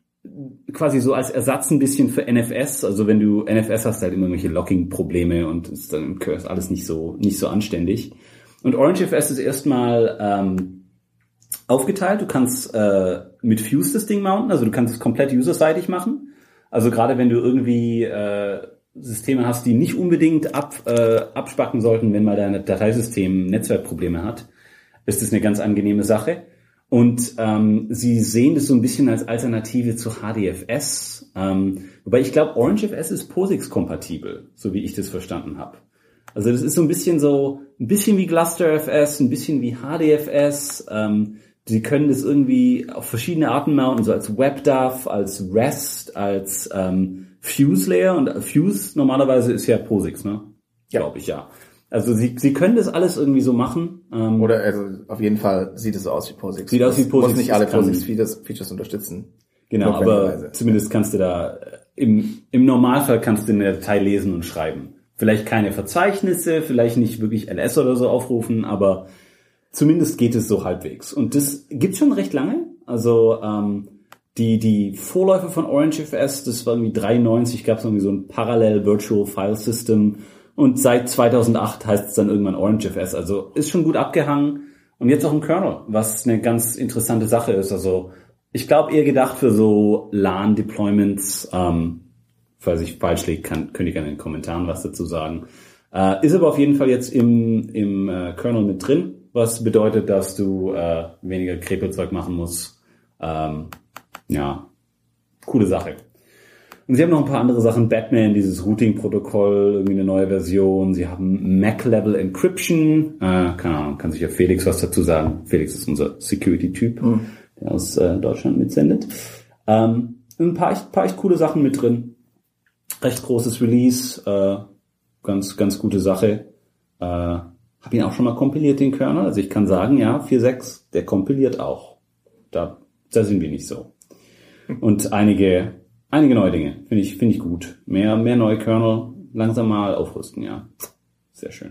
quasi so als Ersatz ein bisschen für N F S. Also wenn du N F S hast, halt immer irgendwelche Locking-Probleme und ist dann im Curse alles nicht so nicht so anständig. Und Orange F S ist erstmal ähm, aufgeteilt. Du kannst äh, mit Fuse das Ding mounten, also du kannst es komplett userseitig machen. Also gerade wenn du irgendwie äh, Systeme hast, die nicht unbedingt ab, äh, abspacken sollten, wenn mal dein Dateisystem Netzwerkprobleme hat, ist das eine ganz angenehme Sache. Und ähm, sie sehen das so ein bisschen als Alternative zu H D F S. Ähm, wobei ich glaube, Orange F S ist POSIX-kompatibel, so wie ich das verstanden habe. Also das ist so ein bisschen so, ein bisschen wie Gluster F S, ein bisschen wie H D F S. Ähm, sie können das irgendwie auf verschiedene Arten mounten, so als WebDAV, als REST, als ähm, Fuse-Layer. Und Fuse normalerweise ist ja POSIX, ne? Ja. Glaube ich, ja. Also sie sie können das alles irgendwie so machen. Ähm, Oder also auf jeden Fall sieht es so aus wie POSIX. Sieht aus wie POSIX. Muss nicht alle POSIX-Features Features unterstützen. Genau, aber zumindest kannst du da, im im Normalfall kannst du eine Datei lesen und schreiben. Vielleicht keine Verzeichnisse, vielleicht nicht wirklich L S oder so aufrufen, aber zumindest geht es so halbwegs. Und das gibt's schon recht lange. Also ähm, die die Vorläufer von Orange F S, das war irgendwie dreiundneunzig, gab es irgendwie so ein Parallel Virtual File System. Und seit zweitausendacht heißt es dann irgendwann Orange F S. Also ist schon gut abgehangen. Und jetzt auch im Kernel, was eine ganz interessante Sache ist. Also ich glaube eher gedacht für so LAN-Deployments. Ähm, falls ich falsch liege, kann, könnt ihr gerne in den Kommentaren was dazu sagen. Äh, ist aber auf jeden Fall jetzt im, im äh, Kernel mit drin, was bedeutet, dass du äh, weniger Krepelzeug machen musst. Ähm, ja, coole Sache. Und sie haben noch ein paar andere Sachen. Batman, dieses Routing-Protokoll, irgendwie eine neue Version. Sie haben Mac-Level Encryption. Äh, keine Ahnung, kann sich ja Felix was dazu sagen. Felix ist unser Security-Typ, mhm. der aus äh, Deutschland mitsendet. Ähm, ein paar echt, paar echt coole Sachen mit drin. Recht großes Release. Äh, ganz, ganz gute Sache. Äh, hab ihn auch schon mal kompiliert, den Kernel. Also ich kann sagen, ja, vier Punkt sechs, der kompiliert auch. Da, da sind wir nicht so. Und einige... Einige neue Dinge, finde ich, finde ich gut. Mehr, mehr neue Kernel, langsam mal aufrüsten, ja. Sehr schön.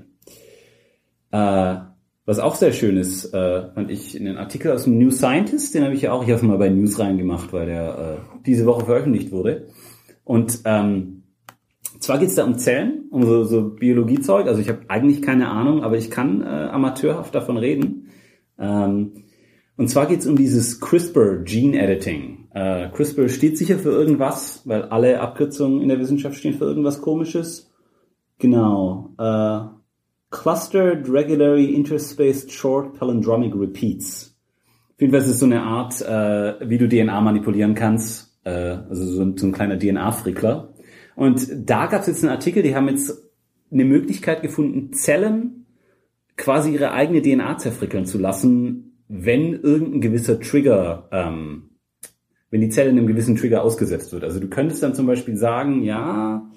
Äh, was auch sehr schön ist, äh, fand ich in den Artikel aus dem New Scientist, den habe ich ja auch, ich habe mal bei News reingemacht, weil der äh, diese Woche veröffentlicht wurde. Und ähm, zwar geht's da um Zellen, um so, so Biologiezeug, also ich habe eigentlich keine Ahnung, aber ich kann äh, amateurhaft davon reden. Ähm, Und zwar geht's um dieses CRISPR Gene Editing. Äh, CRISPR steht sicher für irgendwas, weil alle Abkürzungen in der Wissenschaft stehen für irgendwas Komisches. Genau. Äh, Clustered Regularly Interspaced Short Palindromic Repeats. Auf jeden Fall ist es so eine Art, äh, wie du D N A manipulieren kannst. Äh, also so ein, so ein kleiner D N A-Frickler. Und da gab es jetzt einen Artikel, die haben jetzt eine Möglichkeit gefunden, Zellen quasi ihre eigene D N A zerfrickeln zu lassen, wenn irgendein gewisser Trigger, ähm, wenn die Zelle einem gewissen Trigger ausgesetzt wird. Also du könntest dann zum Beispiel sagen, ja,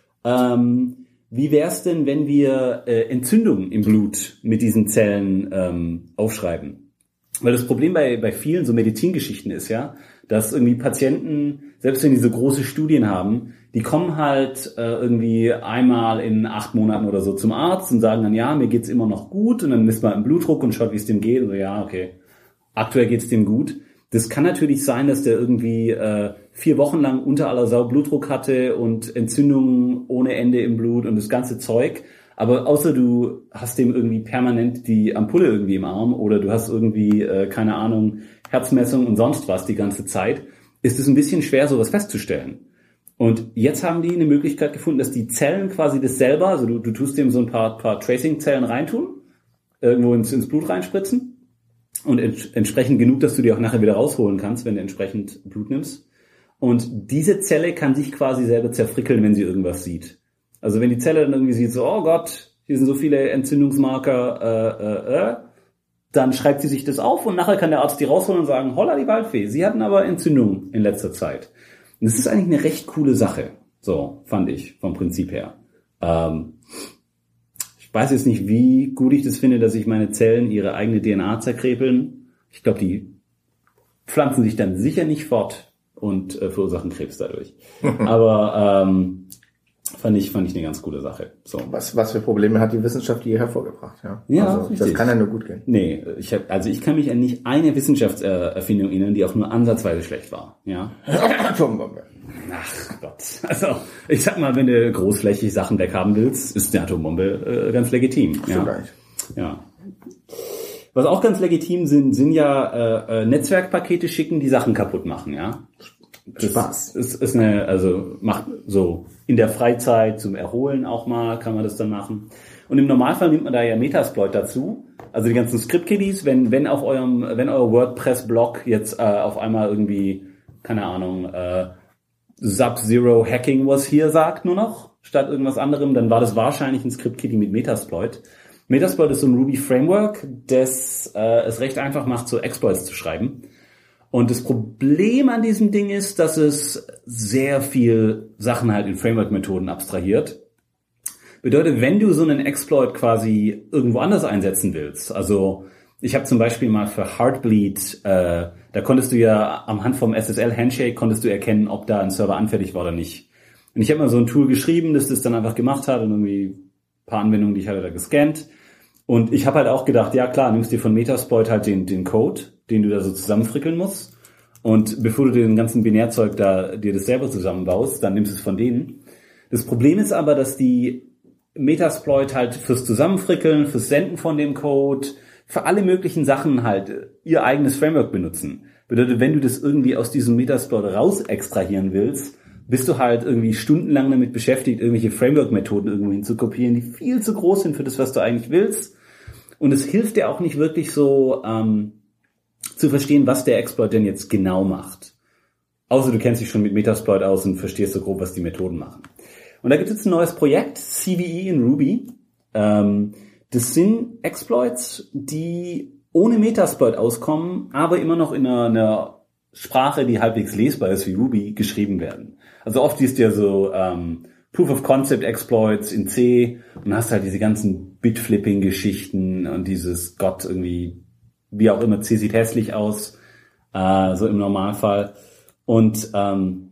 ähm, wie wär's denn, wenn wir äh, Entzündungen im Blut mit diesen Zellen ähm, aufschreiben? Weil das Problem bei bei vielen so Medizingeschichten ist ja, dass irgendwie Patienten, selbst wenn die so große Studien haben, die kommen halt äh, irgendwie einmal in acht Monaten oder so zum Arzt und sagen dann, ja, mir geht's immer noch gut, und dann misst man einen Blutdruck und schaut, wie es dem geht, und so, ja, okay, aktuell geht's dem gut. Das kann natürlich sein, dass der irgendwie äh, vier Wochen lang unter aller Sau Blutdruck hatte und Entzündungen ohne Ende im Blut und das ganze Zeug. Aber außer du hast dem irgendwie permanent die Ampulle irgendwie im Arm oder du hast irgendwie, äh, keine Ahnung, Herzmessung und sonst was die ganze Zeit, ist es ein bisschen schwer, sowas festzustellen. Und jetzt haben die eine Möglichkeit gefunden, dass die Zellen quasi das selber, also du, du tust dem so ein paar, paar Tracing-Zellen reintun, irgendwo ins, ins Blut reinspritzen und ents- entsprechend genug, dass du die auch nachher wieder rausholen kannst, wenn du entsprechend Blut nimmst. Und diese Zelle kann sich quasi selber zerfrickeln, wenn sie irgendwas sieht. Also wenn die Zelle dann irgendwie sieht, so, oh Gott, hier sind so viele Entzündungsmarker, äh, äh, äh, dann schreibt sie sich das auf und nachher kann der Arzt die rausholen und sagen, holla die Waldfee, Sie hatten aber Entzündung in letzter Zeit. Und das ist eigentlich eine recht coole Sache, so fand ich vom Prinzip her. Ähm, ich weiß jetzt nicht, wie gut ich das finde, dass sich meine Zellen ihre eigene D N A zerkrepeln. Ich glaube, die pflanzen sich dann sicher nicht fort und äh, verursachen Krebs dadurch. Aber ähm, fand ich fand ich eine ganz coole Sache. So. Was was für Probleme hat die Wissenschaft hier hervorgebracht? Ja, ja also, das kann ja nur gut gehen. Nee, ich hab, also ich kann mich an nicht eine Wissenschaftserfindung erinnern, die auch nur ansatzweise schlecht war. Ja. Atombombe. Ach Gott. Also ich sag mal, wenn du großflächig Sachen weghaben willst, ist eine Atombombe äh, ganz legitim. Ja. Ja. Was auch ganz legitim sind, sind ja äh, Netzwerkpakete schicken, die Sachen kaputt machen. Ja. Das Spaß. Ist, ist eine, also macht so in der Freizeit zum Erholen auch mal, kann man das dann machen. Und im Normalfall nimmt man da ja Metasploit dazu. Also die ganzen Script-Kiddies, wenn, wenn auf eurem, wenn euer WordPress-Blog jetzt äh, auf einmal irgendwie, keine Ahnung, äh, Sub-Zero Hacking was here sagt nur noch, statt irgendwas anderem, dann war das wahrscheinlich ein Script-Kiddie mit Metasploit. Metasploit ist so ein Ruby-Framework, das äh, es recht einfach macht, so Exploits zu schreiben. Und das Problem an diesem Ding ist, dass es sehr viel Sachen halt in Framework-Methoden abstrahiert. Bedeutet, wenn du so einen Exploit quasi irgendwo anders einsetzen willst, also ich habe zum Beispiel mal für Heartbleed, äh, da konntest du ja am Hand vom S S L-Handshake konntest du erkennen, ob da ein Server anfällig war oder nicht. Und ich habe mal so ein Tool geschrieben, das das dann einfach gemacht hat und irgendwie ein paar Anwendungen, die ich hatte da gescannt. Und ich habe halt auch gedacht, ja klar, nimmst dir von Metasploit halt den, den Code, den du da so zusammenfrickeln musst. Und bevor du den ganzen Binärzeug da dir das selber zusammenbaust, dann nimmst du es von denen. Das Problem ist aber, dass die Metasploit halt fürs Zusammenfrickeln, fürs Senden von dem Code, für alle möglichen Sachen halt ihr eigenes Framework benutzen. Bedeutet, wenn du das irgendwie aus diesem Metasploit raus extrahieren willst, bist du halt irgendwie stundenlang damit beschäftigt, irgendwelche Framework-Methoden irgendwo hinzukopieren, die viel zu groß sind für das, was du eigentlich willst. Und es hilft dir auch nicht wirklich so ähm, zu verstehen, was der Exploit denn jetzt genau macht. Außer du kennst dich schon mit Metasploit aus und verstehst so grob, was die Methoden machen. Und da gibt es jetzt ein neues Projekt, C V E in Ruby. Ähm, das sind Exploits, die ohne Metasploit auskommen, aber immer noch in einer, einer Sprache, die halbwegs lesbar ist wie Ruby, geschrieben werden. Also oft siehst du ja so ähm, Proof-of-Concept-Exploits in C und hast halt diese ganzen Bit-Flipping-Geschichten und dieses Gott irgendwie, wie auch immer, C sieht hässlich aus, äh, so im Normalfall. Und ähm,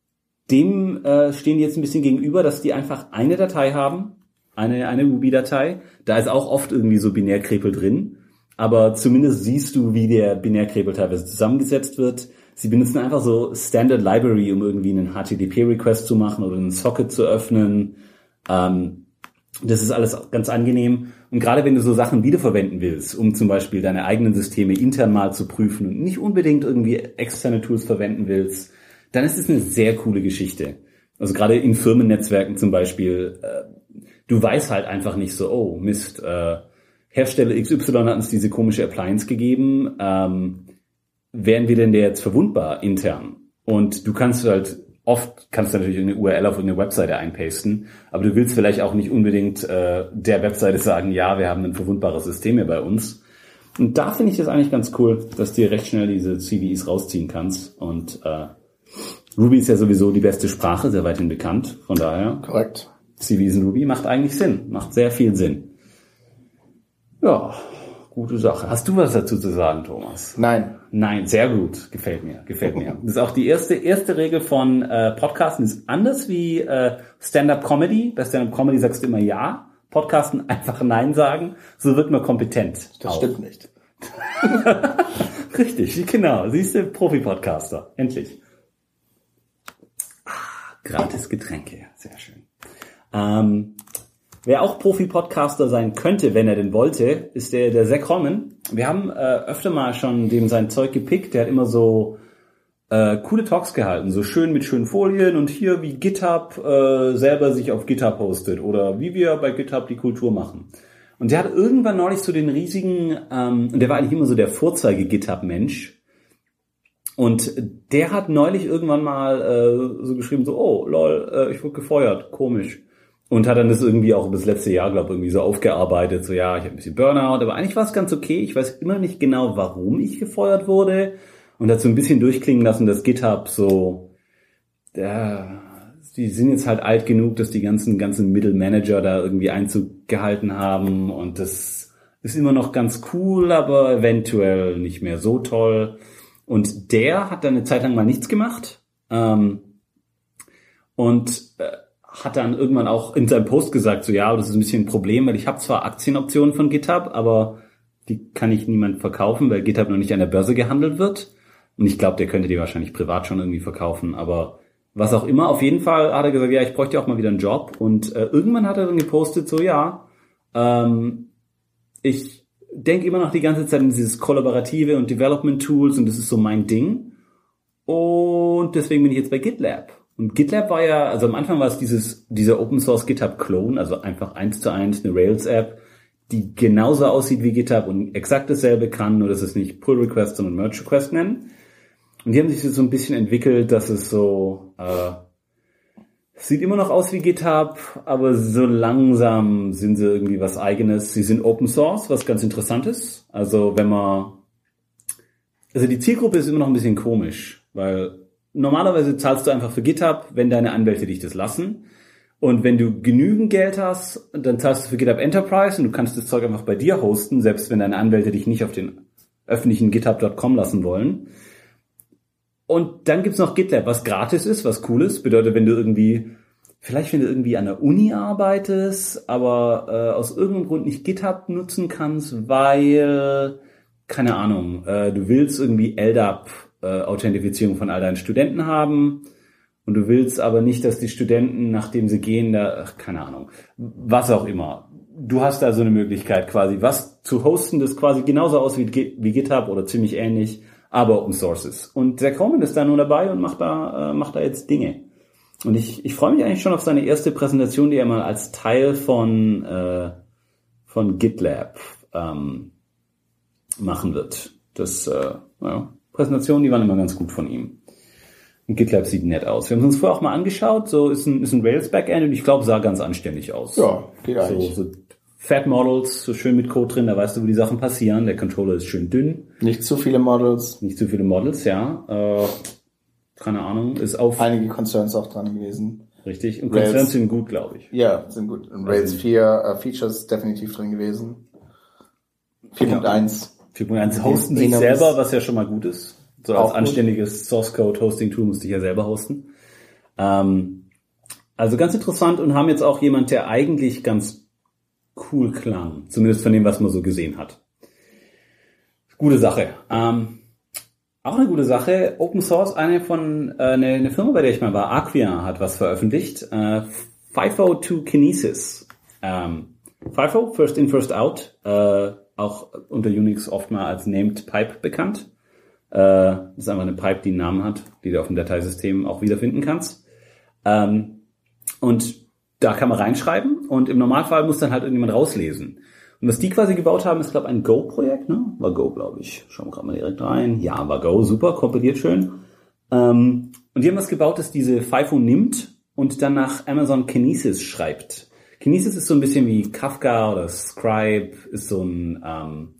dem äh, stehen die jetzt ein bisschen gegenüber, dass die einfach eine Datei haben, eine eine Ruby-Datei. Da ist auch oft irgendwie so Binärkrepel drin, aber zumindest siehst du, wie der Binärkrepel teilweise zusammengesetzt wird. Sie benutzen einfach so Standard Library, um irgendwie einen H T T P-Request zu machen oder einen Socket zu öffnen. Ähm, Das ist alles ganz angenehm. Und gerade wenn du so Sachen wiederverwenden willst, um zum Beispiel deine eigenen Systeme intern mal zu prüfen und nicht unbedingt irgendwie externe Tools verwenden willst, dann ist es eine sehr coole Geschichte. Also gerade in Firmennetzwerken zum Beispiel, äh, du weißt halt einfach nicht so, oh Mist, äh, Hersteller X Y hat uns diese komische Appliance gegeben, ähm, wären wir denn der jetzt verwundbar intern? Und du kannst halt, oft kannst du natürlich eine U R L auf eine Webseite einpasten, aber du willst vielleicht auch nicht unbedingt äh, der Webseite sagen, ja, wir haben ein verwundbares System hier bei uns. Und da finde ich das eigentlich ganz cool, dass du recht schnell diese C V Es rausziehen kannst. Und äh, Ruby ist ja sowieso die beste Sprache, sehr weithin bekannt. Von daher, korrekt. C V Es in Ruby macht eigentlich Sinn, macht sehr viel Sinn. Ja, gute Sache. Hast du was dazu zu sagen, Thomas? Nein. Nein, sehr gut. Gefällt mir, gefällt mir. Das ist auch die erste erste Regel von äh, Podcasten. Das ist anders wie äh, Stand-Up-Comedy. Bei Stand-Up-Comedy sagst du immer ja. Podcasten einfach Nein sagen. So wird man kompetent. Das auch. Stimmt nicht. Richtig, genau. Siehst du, Profi-Podcaster. Endlich. Ah, gratis Getränke. Sehr schön. Ähm, wer auch Profi-Podcaster sein könnte, wenn er denn wollte, ist der, der Zach Holman. Wir haben äh, öfter mal schon dem sein Zeug gepickt. Der hat immer so äh, coole Talks gehalten, so schön mit schönen Folien und hier wie GitHub äh, selber sich auf GitHub hostet oder wie wir bei GitHub die Kultur machen. Und der hat irgendwann neulich so den riesigen, ähm, und der war eigentlich immer so der Vorzeige-GitHub-Mensch. Und der hat neulich irgendwann mal äh, so geschrieben, so, oh, lol, äh, ich wurde gefeuert, komisch. Und hat dann das irgendwie auch das letzte Jahr, glaube ich, irgendwie so aufgearbeitet, so, ja, ich habe ein bisschen Burnout, aber eigentlich war es ganz okay. Ich weiß immer nicht genau, warum ich gefeuert wurde. Und hat so ein bisschen durchklingen lassen, dass GitHub so, ja, die sind jetzt halt alt genug, dass die ganzen ganzen Middle Manager da irgendwie Einzug gehalten haben. Und das ist immer noch ganz cool, aber eventuell nicht mehr so toll. Und der hat dann eine Zeit lang mal nichts gemacht. Ähm, und äh, hat dann irgendwann auch in seinem Post gesagt, so ja, das ist ein bisschen ein Problem, weil ich habe zwar Aktienoptionen von GitHub, aber die kann ich niemand verkaufen, weil GitHub noch nicht an der Börse gehandelt wird. Und ich glaube, der könnte die wahrscheinlich privat schon irgendwie verkaufen. Aber was auch immer, auf jeden Fall hat er gesagt, ja, ich bräuchte auch mal wieder einen Job. Und äh, irgendwann hat er dann gepostet, so ja, ähm, ich denke immer noch die ganze Zeit in dieses Kollaborative und Development Tools und das ist so mein Ding. Und deswegen bin ich jetzt bei GitLab. Und GitLab war ja, also am Anfang war es dieses, dieser Open Source GitHub Clone, also einfach eins zu eins eine Rails App, die genauso aussieht wie GitHub und exakt dasselbe kann, nur dass es nicht Pull Request, sondern Merge Request nennen. Und die haben sich so ein bisschen entwickelt, dass es so, äh, sieht immer noch aus wie GitHub, aber so langsam sind sie irgendwie was Eigenes. Sie sind Open Source, was ganz interessant ist. Also wenn man, also die Zielgruppe ist immer noch ein bisschen komisch, weil normalerweise zahlst du einfach für GitHub, wenn deine Anwälte dich das lassen. Und wenn du genügend Geld hast, dann zahlst du für GitHub Enterprise und du kannst das Zeug einfach bei dir hosten, selbst wenn deine Anwälte dich nicht auf den öffentlichen GitHub Punkt com lassen wollen. Und dann gibt's noch GitLab, was gratis ist, was cool ist. Bedeutet, wenn du irgendwie, vielleicht wenn du irgendwie an der Uni arbeitest, aber äh, aus irgendeinem Grund nicht GitHub nutzen kannst, weil, keine Ahnung, äh, du willst irgendwie L D A P-Authentifizierung von all deinen Studenten haben und du willst aber nicht, dass die Studenten, nachdem sie gehen, da, ach, keine Ahnung, was auch immer. Du hast da so eine Möglichkeit quasi, was zu hosten, das quasi genauso aussieht wie, wie GitHub oder ziemlich ähnlich, aber Open Source ist. Und Zach Holman ist da nur dabei und macht da, äh, macht da jetzt Dinge. Und ich, ich freue mich eigentlich schon auf seine erste Präsentation, die er mal als Teil von, äh, von GitLab ähm, machen wird. Das, äh, ja, Präsentationen, die waren immer ganz gut von ihm. Und GitLab sieht nett aus. Wir haben uns vorher auch mal angeschaut, so ist ein, ist ein Rails-Backend und ich glaube, sah ganz anständig aus. Ja, geht eigentlich. So, so Fat Models, so schön mit Code drin, da weißt du, wo die Sachen passieren. Der Controller ist schön dünn. Nicht zu viele Models. Nicht zu viele Models, ja. Äh, keine Ahnung, ist auf... Einige Concerns auch dran gewesen. Richtig, und Rails, Concerns sind gut, glaube ich. Ja, sind gut. Und Rails vier uh, Features definitiv drin gewesen. vier Punkt eins. vier Punkt eins hosten sich selber, was ja schon mal gut ist. So als anständiges Source-Code-Hosting-Tool musste ich ja selber hosten. Ähm, also ganz interessant und haben jetzt auch jemand, der eigentlich ganz cool klang. Zumindest von dem, was man so gesehen hat. Gute Sache. Ähm, auch eine gute Sache. Open Source, eine von, äh, eine, eine Firma, bei der ich mal war, Acquia, hat was veröffentlicht. Äh, fünf null zwei Kinesis. Ähm, FIFO, First In, First Out, äh, auch unter Unix oft mal als Named Pipe bekannt. Äh, das ist einfach eine Pipe, die einen Namen hat, die du auf dem Dateisystem auch wiederfinden kannst. Ähm, und da kann man reinschreiben und im Normalfall muss dann halt irgendjemand rauslesen. Und was die quasi gebaut haben, ist, glaube ich, ein Go-Projekt, ne? War Go, glaube ich. Schauen wir gerade mal direkt rein. Ja, war Go, super, kompiliert schön. Ähm, und die haben was gebaut, das diese FIFO nimmt und dann nach Amazon Kinesis schreibt. Kinesis ist so ein bisschen wie Kafka oder Scribe, ist so ein ähm,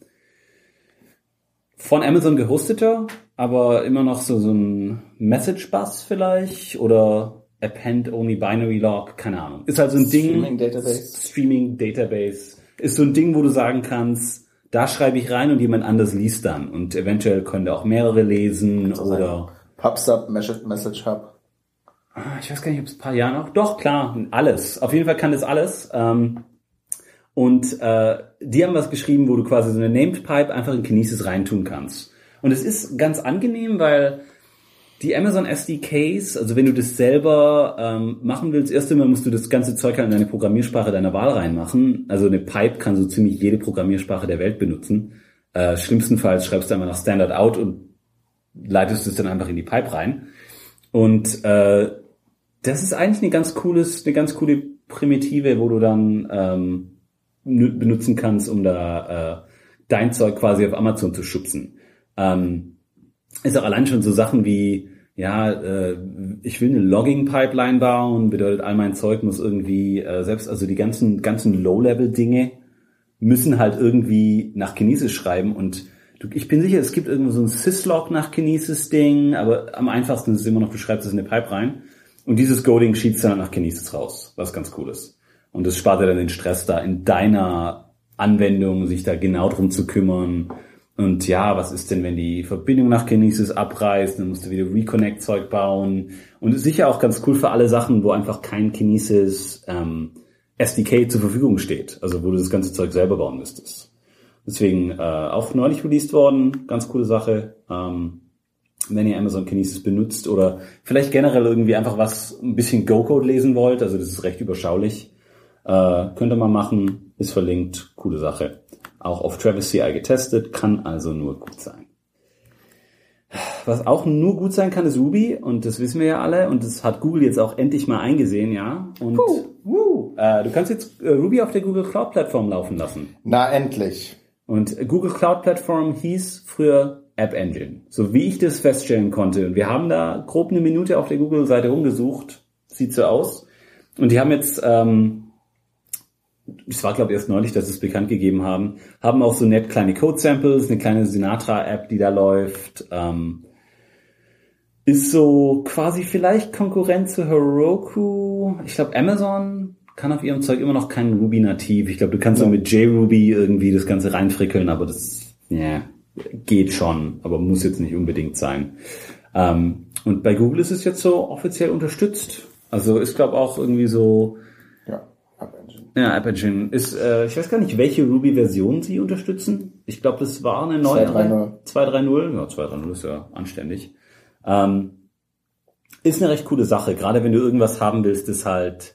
von Amazon gehosteter, aber immer noch so, so ein Message Bus vielleicht oder Append Only Binary Log, keine Ahnung. Ist halt so ein Ding. Streaming Database. Streaming Database. Ist so ein Ding, wo du sagen kannst, da schreibe ich rein und jemand anders liest dann. Und eventuell können da auch mehrere lesen das oder... PubSub, Message Hub. Ich weiß gar nicht, ob es ein paar Jahre noch... Doch, klar, alles. Auf jeden Fall kann das alles. Und äh, die haben was geschrieben, wo du quasi so eine Named Pipe einfach in Kinesis reintun kannst. Und es ist ganz angenehm, weil die Amazon S D Ks, also wenn du das selber ähm, machen willst, erst einmal musst du das ganze Zeug halt in deine Programmiersprache deiner Wahl reinmachen. Also eine Pipe kann so ziemlich jede Programmiersprache der Welt benutzen. Äh, schlimmstenfalls schreibst du einmal nach Standard Out und leitest es dann einfach in die Pipe rein. Und äh, das ist eigentlich eine ganz cooles, eine ganz coole Primitive, wo du dann ähm, benutzen kannst, um da äh, dein Zeug quasi auf Amazon zu schubsen. Ähm, ist auch allein schon so Sachen wie, ja, äh, ich will eine Logging-Pipeline bauen, bedeutet, all mein Zeug muss irgendwie, äh, selbst also die ganzen ganzen Low-Level-Dinge müssen halt irgendwie nach Kinesis schreiben und du, ich bin sicher, es gibt irgendwo so ein Syslog nach Kinesis-Ding, aber am einfachsten ist es immer noch, du schreibst es in eine Pipe rein und dieses Go-Ding schießt dann nach Kinesis raus, was ganz cool ist. Und das spart dir dann den Stress da in deiner Anwendung, sich da genau drum zu kümmern. Und ja, was ist denn, wenn die Verbindung nach Kinesis abreißt? Dann musst du wieder Reconnect-Zeug bauen. Und ist sicher auch ganz cool für alle Sachen, wo einfach kein Kinesis ähm, S D K zur Verfügung steht. Also wo du das ganze Zeug selber bauen müsstest. Deswegen äh, auch neulich released worden. Ganz coole Sache. Ähm, wenn ihr Amazon Kinesis benutzt oder vielleicht generell irgendwie einfach was, ein bisschen Go-Code lesen wollt. Also das ist recht überschaulich. Äh, könnt ihr mal machen. Ist verlinkt. Coole Sache. Auch auf Travis C I getestet, kann also nur gut sein. Was auch nur gut sein kann, ist Ruby und das wissen wir ja alle und das hat Google jetzt auch endlich mal eingesehen, ja. Und uh, uh, äh, du kannst jetzt äh, Ruby auf der Google Cloud Plattform laufen lassen. Na endlich. Und Google Cloud Plattform hieß früher App Engine, so wie ich das feststellen konnte. Und wir haben da grob eine Minute auf der Google-Seite rumgesucht, sieht so aus. Und die haben jetzt ähm, es war, glaube ich, erst neulich, dass sie es bekannt gegeben haben, haben auch so nett kleine Code-Samples, eine kleine Sinatra-App, die da läuft. Ähm, ist so quasi vielleicht Konkurrent zu Heroku. Ich glaube, Amazon kann auf ihrem Zeug immer noch kein Ruby nativ. Ich glaube, du kannst ja so mit JRuby irgendwie das Ganze reinfrickeln, aber das yeah, geht schon, aber muss jetzt nicht unbedingt sein. Ähm, und bei Google ist es jetzt so offiziell unterstützt. Also ist, glaube ich, auch irgendwie so... Ja, App Engine ist, äh, ich weiß gar nicht, welche Ruby-Version sie unterstützen. Ich glaube, das war eine neue. zwei Punkt drei null Ja, zwei Punkt drei null ist ja anständig. Ähm, ist eine recht coole Sache, gerade wenn du irgendwas haben willst, das halt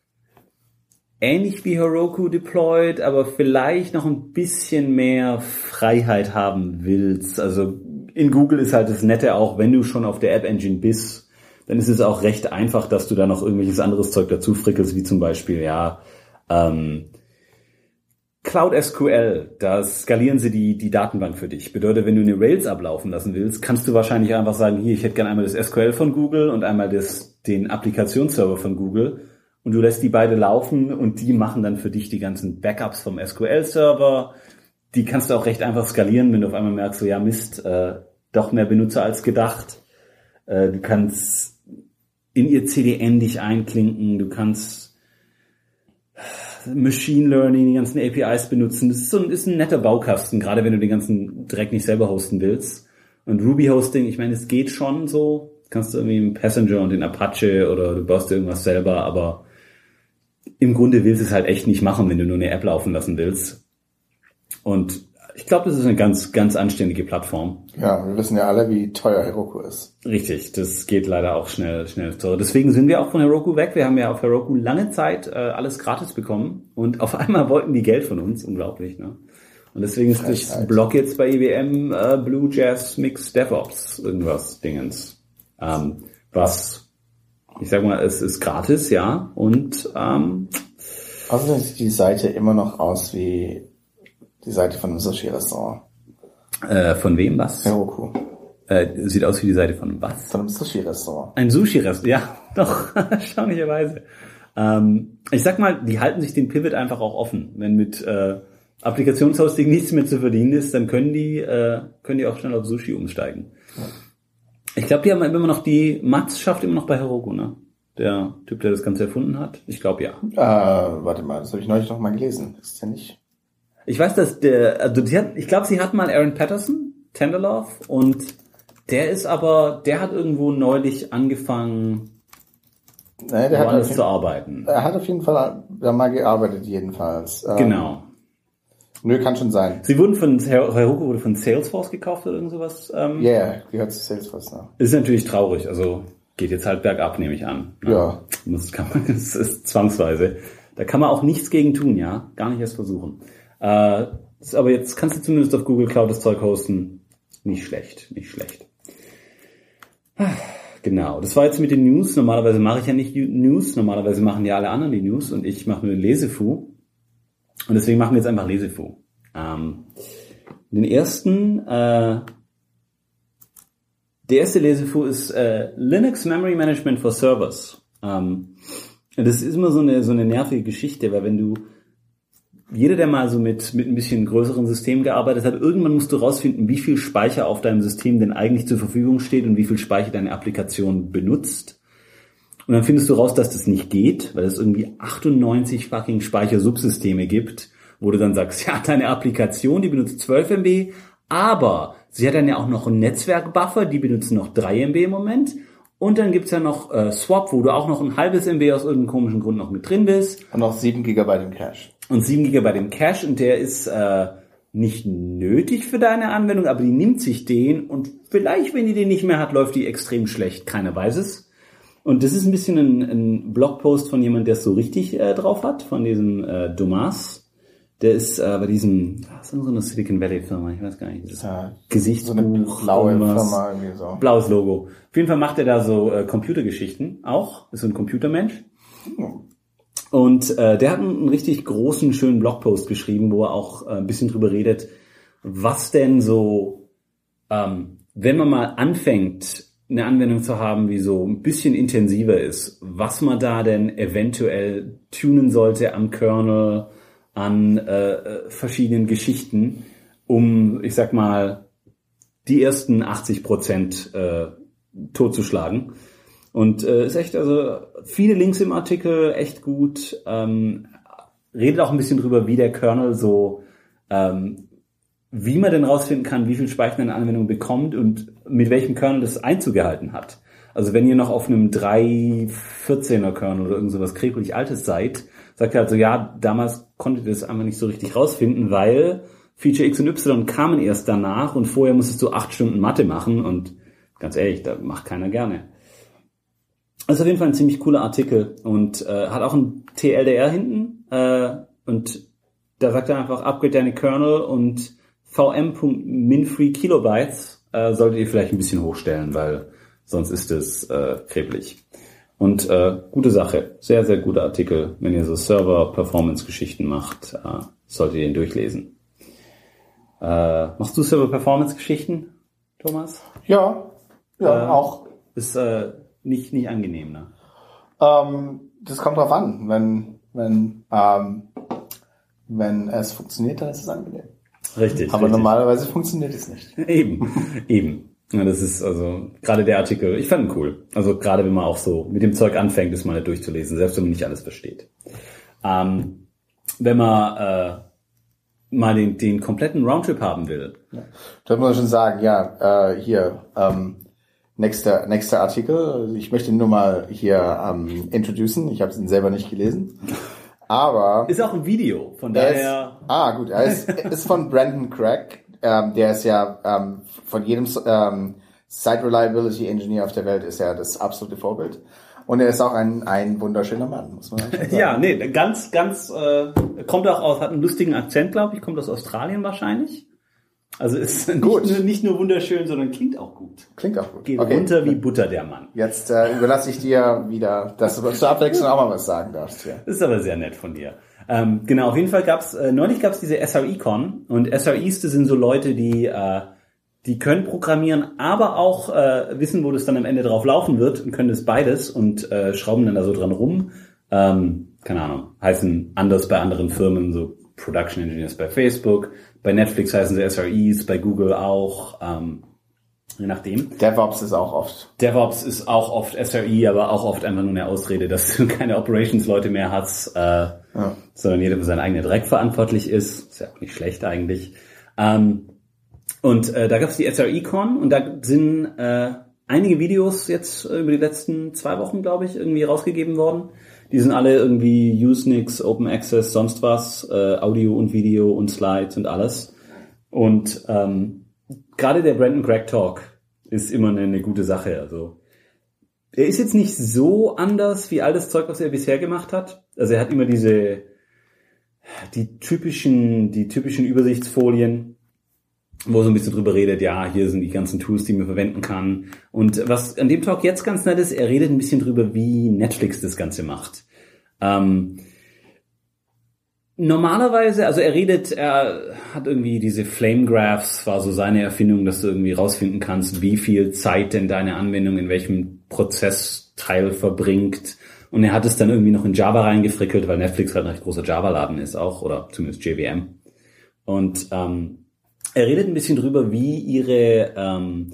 ähnlich wie Heroku deployed, aber vielleicht noch ein bisschen mehr Freiheit haben willst. Also in Google ist halt das Nette auch, wenn du schon auf der App Engine bist, dann ist es auch recht einfach, dass du da noch irgendwelches anderes Zeug dazu frickelst, wie zum Beispiel, ja, Ähm, Cloud S Q L, da skalieren sie die die Datenbank für dich. Bedeutet, wenn du eine Rails ablaufen lassen willst, kannst du wahrscheinlich einfach sagen, hier, ich hätte gerne einmal das S Q L von Google und einmal das den Applikationsserver von Google und du lässt die beide laufen und die machen dann für dich die ganzen Backups vom S Q L-Server. Die kannst du auch recht einfach skalieren, wenn du auf einmal merkst, so ja Mist, äh, doch mehr Benutzer als gedacht. Äh, du kannst in ihr C D N dich einklinken, du kannst Machine Learning, die ganzen A P Is benutzen. Das ist so ein, ist ein netter Baukasten, gerade wenn du den ganzen Dreck nicht selber hosten willst. Und Ruby Hosting, ich meine, es geht schon so. Kannst du irgendwie einen Passenger und den Apache oder du baust irgendwas selber, aber im Grunde willst du es halt echt nicht machen, wenn du nur eine App laufen lassen willst. Und ich glaube, das ist eine ganz, ganz anständige Plattform. Ja, wir wissen ja alle, wie teuer Heroku ist. Richtig, das geht leider auch schnell, schnell teurer. Deswegen sind wir auch von Heroku weg. Wir haben ja auf Heroku lange Zeit äh, alles gratis bekommen und auf einmal wollten die Geld von uns. Unglaublich, ne? Und deswegen ist Frechheit. Das Blog jetzt bei I B M äh, Blue Jazz Mix DevOps irgendwas Dingens. Ähm, was, ich sag mal, es ist gratis, ja, und ähm, außerdem sieht die Seite immer noch aus wie die Seite von einem Sushi-Restaurant. Äh, von wem, was? Heroku. Äh, sieht aus wie die Seite von was? Von einem Sushi-Restaurant. Ein Sushi-Restaurant, ja, doch, erstaunlicherweise. Ähm, ich sag mal, die halten sich den Pivot einfach auch offen. Wenn mit äh, Applikationshosting nichts mehr zu verdienen ist, dann können die äh, können die auch schnell auf Sushi umsteigen. Ja. Ich glaube, die haben immer noch die, Mats schafft immer noch bei Heroku, ne? Der Typ, der das Ganze erfunden hat. Ich glaube, ja. Äh, warte mal, das habe ich neulich noch mal gelesen. Das ist ja nicht... Ich weiß, dass der, also die hat, ich glaube, sie hat mal Aaron Patterson, Tenderlove, und der ist aber, der hat irgendwo neulich angefangen, naja, der hat alles jeden, zu arbeiten. Er hat auf jeden Fall da mal gearbeitet, jedenfalls. Genau. Ähm, nö, kann schon sein. Sie wurden von, Heroku wurde von Salesforce gekauft oder irgend sowas. Ähm, ja, yeah, gehört zu Salesforce, ne? Ist natürlich traurig, also geht jetzt halt bergab, nehme ich an. Ja. ja. Das kann man, das ist zwangsweise. Da kann man auch nichts gegen tun, ja? Gar nicht erst versuchen. Äh, aber jetzt kannst du zumindest auf Google Cloud das Zeug hosten. Nicht schlecht, nicht schlecht. Genau, das war jetzt mit den News. Normalerweise mache ich ja nicht News. Normalerweise machen ja alle anderen die News und ich mache nur Lesefu. Und deswegen machen wir jetzt einfach Lesefu. Ähm, den ersten, äh, der erste Lesefu ist äh, Linux Memory Management for Servers. Ähm, das ist immer so eine so eine nervige Geschichte, weil wenn du jeder, der mal so mit mit ein bisschen größeren Systemen gearbeitet hat, irgendwann musst du rausfinden, wie viel Speicher auf deinem System denn eigentlich zur Verfügung steht und wie viel Speicher deine Applikation benutzt. Und dann findest du raus, dass das nicht geht, weil es irgendwie achtundneunzig fucking Speichersubsysteme gibt, wo du dann sagst, ja, deine Applikation, die benutzt zwölf Megabyte, aber sie hat dann ja auch noch einen Netzwerkbuffer, die benutzen noch drei Megabyte im Moment. Und dann gibt's ja noch äh, Swap, wo du auch noch ein halbes M B aus irgendeinem komischen Grund noch mit drin bist. Und noch sieben Gigabyte im Cache. Und sieben Gigabyte im Cache, und der ist äh, nicht nötig für deine Anwendung, aber die nimmt sich den, und vielleicht, wenn die den nicht mehr hat, läuft die extrem schlecht. Keiner weiß es. Und das ist ein bisschen ein, ein Blogpost von jemand, der es so richtig äh, drauf hat, von diesem äh, Domas. Der ist äh, bei diesem, was ist denn so eine Silicon Valley Firma, ich weiß gar nicht, das ja, Gesichtsbuch, so eine blaue Firma irgendwie so. Blaues Logo. Auf jeden Fall macht er da so äh, Computergeschichten auch, ist so ein Computermensch. Hm. Und äh, der hat einen, einen richtig großen, schönen Blogpost geschrieben, wo er auch äh, ein bisschen drüber redet, was denn so, ähm, wenn man mal anfängt, eine Anwendung zu haben, wie so ein bisschen intensiver ist, was man da denn eventuell tunen sollte am Kernel, an äh, verschiedenen Geschichten, um, ich sag mal, die ersten achtzig Prozent äh, totzuschlagen. Und äh, ist echt, also viele Links im Artikel, echt gut. Ähm, redet auch ein bisschen drüber, wie der Kernel so, ähm, wie man denn rausfinden kann, wie viel Speicher eine Anwendung bekommt und mit welchem Kernel das Einzug gehalten hat. Also wenn ihr noch auf einem drei vierzehner Kernel oder irgend sowas krepelig Altes seid, sagt er halt so, ja, damals konntet ihr das einfach nicht so richtig rausfinden, weil Feature X und Y kamen erst danach und vorher musstest du acht Stunden Mathe machen, und ganz ehrlich, da macht keiner gerne. Das ist auf jeden Fall ein ziemlich cooler Artikel und äh, hat auch ein T L D R hinten äh, und da sagt er einfach, upgrade deine Kernel und V M.minfree Kilobytes äh, solltet ihr vielleicht ein bisschen hochstellen, weil sonst ist es äh, krepelig. Und äh, gute Sache, sehr, sehr guter Artikel. Wenn ihr so Server-Performance-Geschichten macht, äh, solltet ihr ihn durchlesen. Äh, machst du Server-Performance-Geschichten, Thomas? Ja, ja, äh, auch. Ist äh, nicht nicht angenehm, ne? Ähm, das kommt drauf an. Wenn wenn ähm, wenn es funktioniert, dann ist es angenehm. Richtig. Aber richtig. Normalerweise funktioniert es nicht. Eben, eben. Ja, das ist also gerade der Artikel, ich fand ihn cool. Also gerade wenn man auch so mit dem Zeug anfängt, das mal nicht durchzulesen, selbst wenn man nicht alles versteht. Ähm, wenn man äh, mal den, den kompletten Roundtrip haben will. Ja. Da muss man schon sagen, ja, äh, hier, ähm, nächster, nächster Artikel. Ich möchte ihn nur mal hier ähm, introducen. Ich habe ihn selber nicht gelesen. Aber ist auch ein Video, von er daher. Ist, ah, gut, er ist, ist von Brandon Craig. Ähm, der ist ja ähm, von jedem ähm, Site Reliability Engineer auf der Welt ist er das absolute Vorbild. Und er ist auch ein, ein wunderschöner Mann, muss man sagen. Ja, nee, ganz, ganz, äh, kommt auch aus, hat einen lustigen Akzent, glaube ich, kommt aus Australien wahrscheinlich. Also ist nicht gut. nur, nicht nur wunderschön, sondern klingt auch gut. Klingt auch gut. Geht okay. runter wie Butter, der Mann. Jetzt äh, überlasse ich dir wieder, dass du zur Abwechslung auch mal was sagen darfst hier. Das ist aber sehr nett von dir. Ähm, genau, auf jeden Fall gab's, äh, neulich gab's diese S R E-Con und S R Es, das sind so Leute, die, äh, die können programmieren, aber auch äh, wissen, wo das dann am Ende drauf laufen wird und können das beides und äh, schrauben dann da so dran rum. Ähm, keine Ahnung, heißen anders bei anderen Firmen, so Production Engineers bei Facebook, bei Netflix heißen sie S R Es, bei Google auch, ähm, je nachdem. DevOps ist auch oft. DevOps ist auch oft S R E, aber auch oft einfach nur eine Ausrede, dass du keine Operations-Leute mehr hast, äh, ja. sondern jeder für seinen eigenen Dreck verantwortlich ist. Ist ja auch nicht schlecht eigentlich. Ähm, und äh, da gab es die S R E-Con und da sind äh, einige Videos jetzt über die letzten zwei Wochen, glaube ich, irgendwie rausgegeben worden. Die sind alle irgendwie Usenix, Open Access, sonst was, äh, Audio und Video und Slides und alles. Und ähm, gerade der Brandon Craig Talk ist immer eine, eine gute Sache. Also er ist jetzt nicht so anders wie all das Zeug, was er bisher gemacht hat. Also er hat immer diese die typischen die typischen Übersichtsfolien, wo so ein bisschen drüber redet, ja, hier sind die ganzen Tools, die man verwenden kann. Und was an dem Talk jetzt ganz nett ist, er redet ein bisschen drüber, wie Netflix das Ganze macht. Ähm, normalerweise, also er redet, er hat irgendwie diese Flame Graphs, war so seine Erfindung, dass du irgendwie rausfinden kannst, wie viel Zeit denn deine Anwendung in welchem Prozessteil verbringt. Und er hat es dann irgendwie noch in Java reingefrickelt, weil Netflix halt ein recht großer Java-Laden ist auch, oder zumindest J V M. Und ähm, er redet ein bisschen drüber, wie ihre ähm,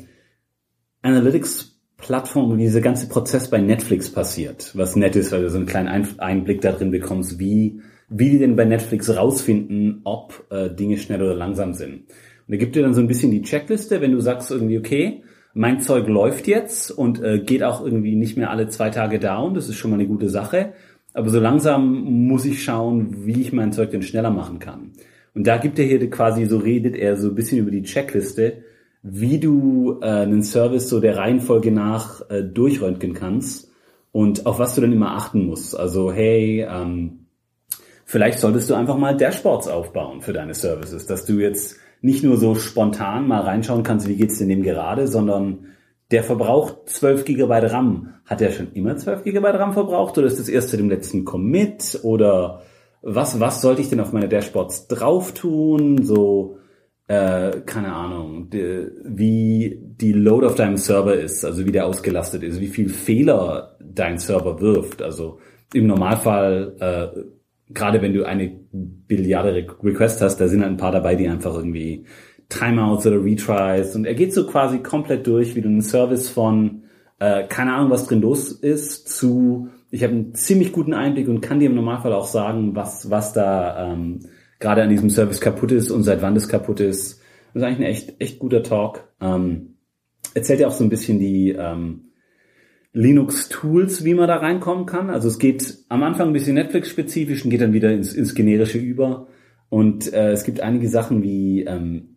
Analytics-Plattform, wie dieser ganze Prozess bei Netflix passiert. Was nett ist, weil du so einen kleinen Einblick da drin bekommst, wie wie die denn bei Netflix rausfinden, ob äh, Dinge schnell oder langsam sind. Und er gibt dir dann so ein bisschen die Checkliste, wenn du sagst irgendwie, okay, mein Zeug läuft jetzt und äh, geht auch irgendwie nicht mehr alle zwei Tage down, das ist schon mal eine gute Sache. Aber so langsam muss ich schauen, wie ich mein Zeug denn schneller machen kann. Und da gibt er hier quasi, so redet er so ein bisschen über die Checkliste, wie du äh, einen Service so der Reihenfolge nach äh, durchröntgen kannst und auf was du dann immer achten musst. Also hey, ähm, vielleicht solltest du einfach mal Dashboards aufbauen für deine Services, dass du jetzt nicht nur so spontan mal reinschauen kannst, wie geht's denn dem gerade, sondern der verbraucht zwölf Gigabyte RAM. Hat er schon immer zwölf Gigabyte RAM verbraucht oder ist das erst zu dem letzten Commit oder was was sollte ich denn auf meine Dashboards drauf tun? So, äh, keine Ahnung, die, wie die Load auf deinem Server ist, also wie der ausgelastet ist, wie viel Fehler dein Server wirft. Also im Normalfall, äh, gerade wenn du eine Billiarde Requests hast, da sind halt ein paar dabei, die einfach irgendwie Timeouts oder Retries und er geht so quasi komplett durch, wie du einen Service von äh, keine Ahnung, was drin los ist, zu ich habe einen ziemlich guten Einblick und kann dir im Normalfall auch sagen, was was da ähm, gerade an diesem Service kaputt ist und seit wann das kaputt ist. Das ist eigentlich ein echt echt guter Talk. Ähm, erzählt ja auch so ein bisschen die ähm, Linux-Tools, wie man da reinkommen kann. Also es geht am Anfang ein bisschen Netflix-spezifisch und geht dann wieder ins, ins Generische über. Und äh, es gibt einige Sachen wie ähm,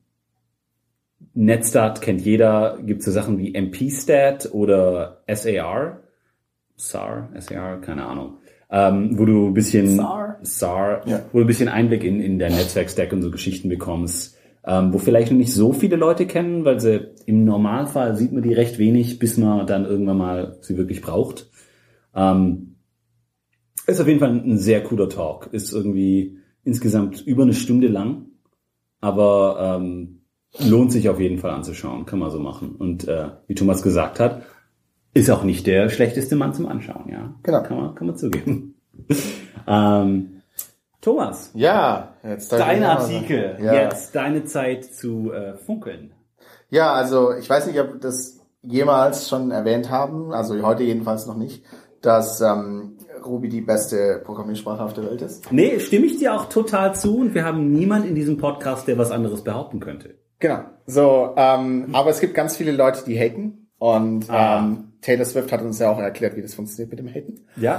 Netstart kennt jeder, gibt so Sachen wie M P-Stat oder S A R. S A R, S A R, keine Ahnung. Ähm, wo du ein bisschen S A R, S A R ja. wo du ein bisschen Einblick in, in der Netzwerk-Stack und so Geschichten bekommst. Ähm, wo vielleicht noch nicht so viele Leute kennen, weil sie im Normalfall sieht man die recht wenig, bis man dann irgendwann mal sie wirklich braucht. Ähm, ist auf jeden Fall ein sehr cooler Talk. Ist irgendwie insgesamt über eine Stunde lang, aber ähm, lohnt sich auf jeden Fall anzuschauen, kann man so machen. Und äh, wie Thomas gesagt hat, ist auch nicht der schlechteste Mann zum Anschauen, ja. Genau. Kann man, kann man zugeben. ähm, Thomas. Ja, jetzt dein Artikel, ja. jetzt deine Zeit zu äh, funkeln. Ja, also ich weiß nicht, ob wir das jemals schon erwähnt haben, also heute jedenfalls noch nicht, dass ähm, Ruby die beste Programmiersprache auf der Welt ist. Nee, stimme ich dir auch total zu und wir haben niemand in diesem Podcast, der was anderes behaupten könnte. Genau. So, ähm, aber es gibt ganz viele Leute, die haten und ah. ähm, Taylor Swift hat uns ja auch erklärt, wie das funktioniert mit dem Haten. Ja.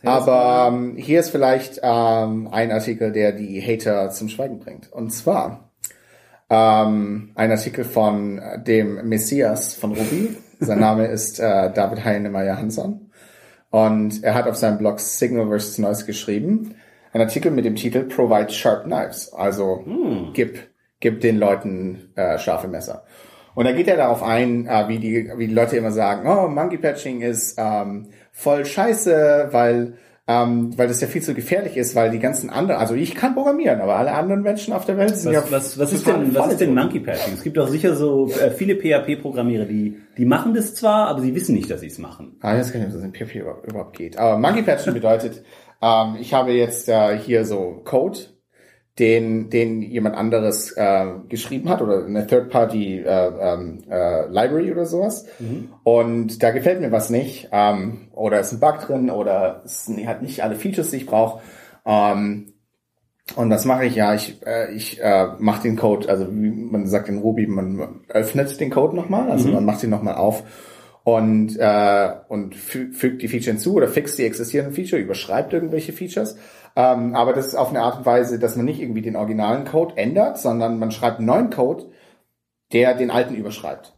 Aber ähm, hier ist vielleicht ähm, ein Artikel, der die Hater zum Schweigen bringt. Und zwar ähm, ein Artikel von dem Messias von Ruby. Sein Name ist äh, David Heinemeier Hansson. Und er hat auf seinem Blog Signal versus. Noise geschrieben, ein Artikel mit dem Titel Provide Sharp Knives. Also hm. gib, gib den Leuten äh, scharfe Messer. Und da geht er darauf ein, äh, wie die wie die Leute immer sagen, oh, Monkey Patching ist ähm, voll scheiße, weil ähm, weil das ja viel zu gefährlich ist, weil die ganzen anderen, also ich kann programmieren, aber alle anderen Menschen auf der Welt sind was, ja was was ist denn was ist denn Monkey Patching? Es gibt doch sicher so äh, viele P H P-Programmierer, die die machen das zwar, aber sie wissen nicht, dass sie es machen. Ah, jetzt kann ich nicht, was in P H P überhaupt geht. Aber Monkey Patching bedeutet, ähm, ich habe jetzt äh, hier so Code, den den jemand anderes äh, geschrieben hat oder eine Third-Party äh, äh, Library oder sowas. Mhm. Und da gefällt mir was nicht. Ähm, oder ist ein Bug drin oder es hat nicht alle Features, die ich brauche. Ähm, und was mache ich? Ja, ich äh, ich äh, mache den Code, also wie man sagt in Ruby, man öffnet den Code nochmal, also mhm. man macht ihn nochmal auf und äh, und fü- fügt die Feature hinzu oder fixt die existierenden Feature, überschreibt irgendwelche Features. Ähm, aber das ist auf eine Art und Weise, dass man nicht irgendwie den originalen Code ändert, sondern man schreibt einen neuen Code, der den alten überschreibt.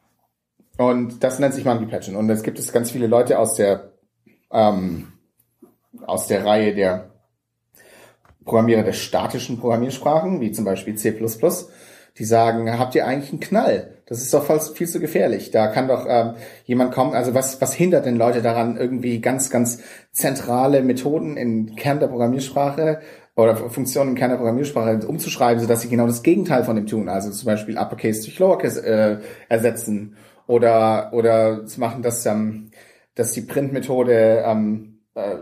Und das nennt sich Monkey Patching. Und es gibt es ganz viele Leute aus der ähm, aus der Reihe der Programmierer der statischen Programmiersprachen, wie zum Beispiel C plus plus, die sagen, habt ihr eigentlich einen Knall? Das ist doch viel zu gefährlich. Da kann doch ähm, jemand kommen, also was was hindert denn Leute daran, irgendwie ganz, ganz zentrale Methoden im Kern der Programmiersprache oder Funktionen im Kern der Programmiersprache umzuschreiben, sodass sie genau das Gegenteil von dem tun. Also zum Beispiel Uppercase durch Lowercase äh, ersetzen oder oder zu machen, dass, ähm, dass die Printmethode ähm, äh,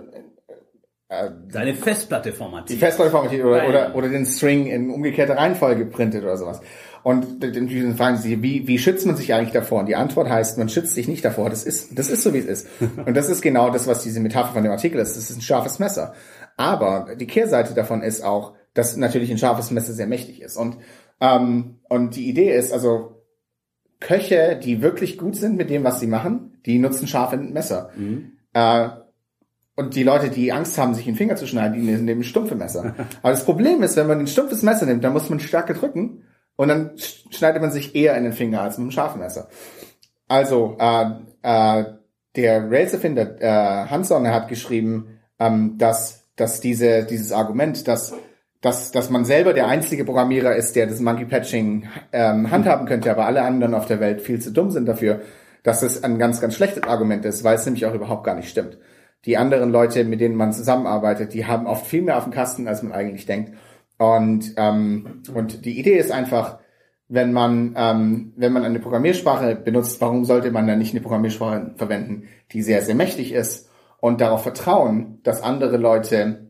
Deine Festplatte formatiert. Die Festplatte formatiert oder, oder, oder den String in umgekehrter Reihenfolge printet oder sowas. Und dann fragen sie, wie, wie schützt man sich eigentlich davor? Und die Antwort heißt, man schützt sich nicht davor. Das ist, das ist so, wie es ist. Und das ist genau das, was diese Metapher von dem Artikel ist. Das ist ein scharfes Messer. Aber die Kehrseite davon ist auch, dass natürlich ein scharfes Messer sehr mächtig ist. Und, ähm, und die Idee ist, also, Köche, die wirklich gut sind mit dem, was sie machen, die nutzen scharfe Messer. Mhm. Äh, Und die Leute, die Angst haben, sich den Finger zu schneiden, die nehmen stumpfe Messer. Aber das Problem ist, wenn man ein stumpfes Messer nimmt, dann muss man stärker drücken und dann schneidet man sich eher in den Finger als mit einem scharfen Messer. Also, äh, äh, der Rails-Erfinder äh, Hansson hat geschrieben, ähm, dass, dass diese, dieses Argument, dass, dass, dass man selber der einzige Programmierer ist, der das Monkey Patching ähm, handhaben könnte, aber alle anderen auf der Welt viel zu dumm sind dafür, dass es ein ganz, ganz schlechtes Argument ist, weil es nämlich auch überhaupt gar nicht stimmt. Die anderen Leute, mit denen man zusammenarbeitet, die haben oft viel mehr auf dem Kasten, als man eigentlich denkt. Und ähm, und die Idee ist einfach, wenn man ähm, wenn man eine Programmiersprache benutzt, warum sollte man dann nicht eine Programmiersprache verwenden, die sehr, sehr mächtig ist und darauf vertrauen, dass andere Leute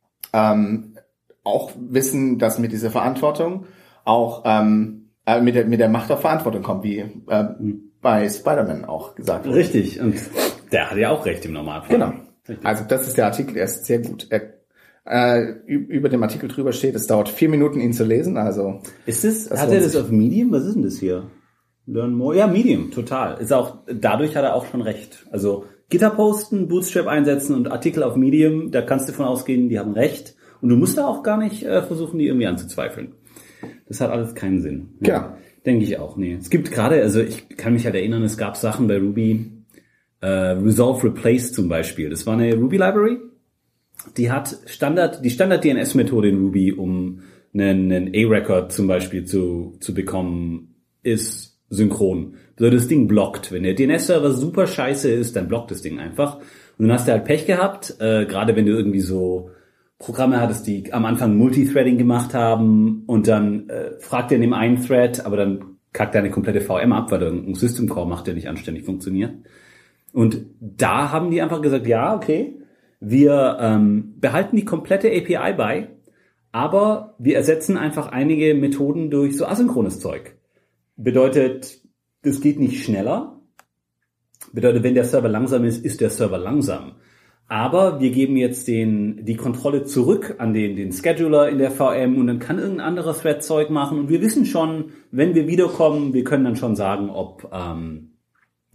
ähm, auch wissen, dass mit dieser Verantwortung auch ähm, äh, mit der mit der Macht auf Verantwortung kommt, wie äh, bei Spider-Man auch gesagt wurde. Richtig, und der hat ja auch recht im Normalfall. Genau. Also das ist der Artikel, der ist sehr gut. Er, äh, über dem Artikel drüber steht, es dauert vier Minuten, ihn zu lesen. Also ist es? Hat er das auf Medium? Was ist denn das hier? Learn more? Ja, Medium, total. Ist auch dadurch hat er auch schon recht. Also Gitter posten, Bootstrap einsetzen und Artikel auf Medium, da kannst du davon ausgehen, die haben recht. Und du musst da auch gar nicht äh, versuchen, die irgendwie anzuzweifeln. Das hat alles keinen Sinn. Ja, genau. Denke ich auch. Nee, es gibt gerade, also ich kann mich halt erinnern, es gab Sachen bei Ruby. Uh, Resolve Replace zum Beispiel. Das war eine Ruby-Library. Die hat Standard, die Standard-D N S-Methode in Ruby, um einen, einen A-Record zum Beispiel zu, zu bekommen, ist synchron. Also das Ding blockt. Wenn der D N S-Server super scheiße ist, dann blockt das Ding einfach. Und dann hast du halt Pech gehabt, äh, gerade wenn du irgendwie so Programme hattest, die am Anfang Multithreading gemacht haben und dann äh, fragt er in dem einen Thread, aber dann kackt deine komplette V M ab, weil ein System Call macht, der nicht anständig funktioniert. Und da haben die einfach gesagt, ja, okay, wir ähm, behalten die komplette A P I bei, aber wir ersetzen einfach einige Methoden durch so asynchrones Zeug. Bedeutet, das geht nicht schneller. Bedeutet, wenn der Server langsam ist, ist der Server langsam. Aber wir geben jetzt den die Kontrolle zurück an den den Scheduler in der V M und dann kann irgendein anderer Thread Zeug machen. Und wir wissen schon, wenn wir wiederkommen, wir können dann schon sagen, ob... Ähm,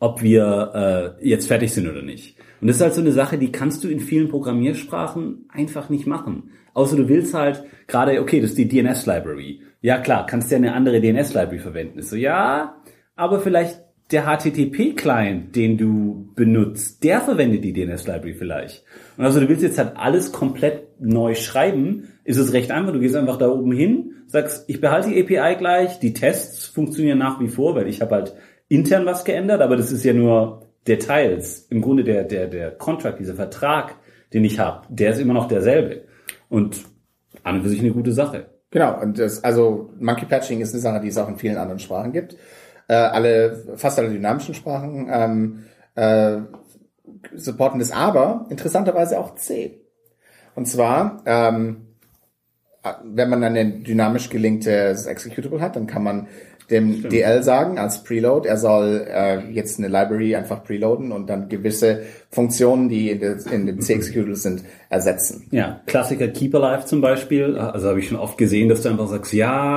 ob wir äh, jetzt fertig sind oder nicht. Und das ist halt so eine Sache, die kannst du in vielen Programmiersprachen einfach nicht machen. Außer du willst halt gerade, okay, das ist die D N S-Library. Ja klar, kannst ja eine andere D N S-Library verwenden. Ist so, ja, aber vielleicht der H T T P-Client, den du benutzt, der verwendet die D N S-Library vielleicht. Und also du willst jetzt halt alles komplett neu schreiben, ist es recht einfach. Du gehst einfach da oben hin, sagst, ich behalte die A P I gleich, die Tests funktionieren nach wie vor, weil ich habe halt intern was geändert, aber das ist ja nur Details. Im Grunde der der der Contract, dieser Vertrag, den ich habe, der ist immer noch derselbe. Und an und für sich eine gute Sache. Genau, und das, also Monkey Patching ist eine Sache, die es auch in vielen anderen Sprachen gibt. Äh, alle, fast alle dynamischen Sprachen ähm, äh, supporten das, aber interessanterweise auch C. Und zwar, ähm, wenn man dann ein dynamisch gelinktes Executable hat, dann kann man dem Stimmt. D L sagen als Preload, er soll äh, jetzt eine Library einfach preloaden und dann gewisse Funktionen, die in, de, in dem C-Executable sind, ersetzen. Ja, Klassiker Keep Alive zum Beispiel. Also habe ich schon oft gesehen, dass du einfach sagst,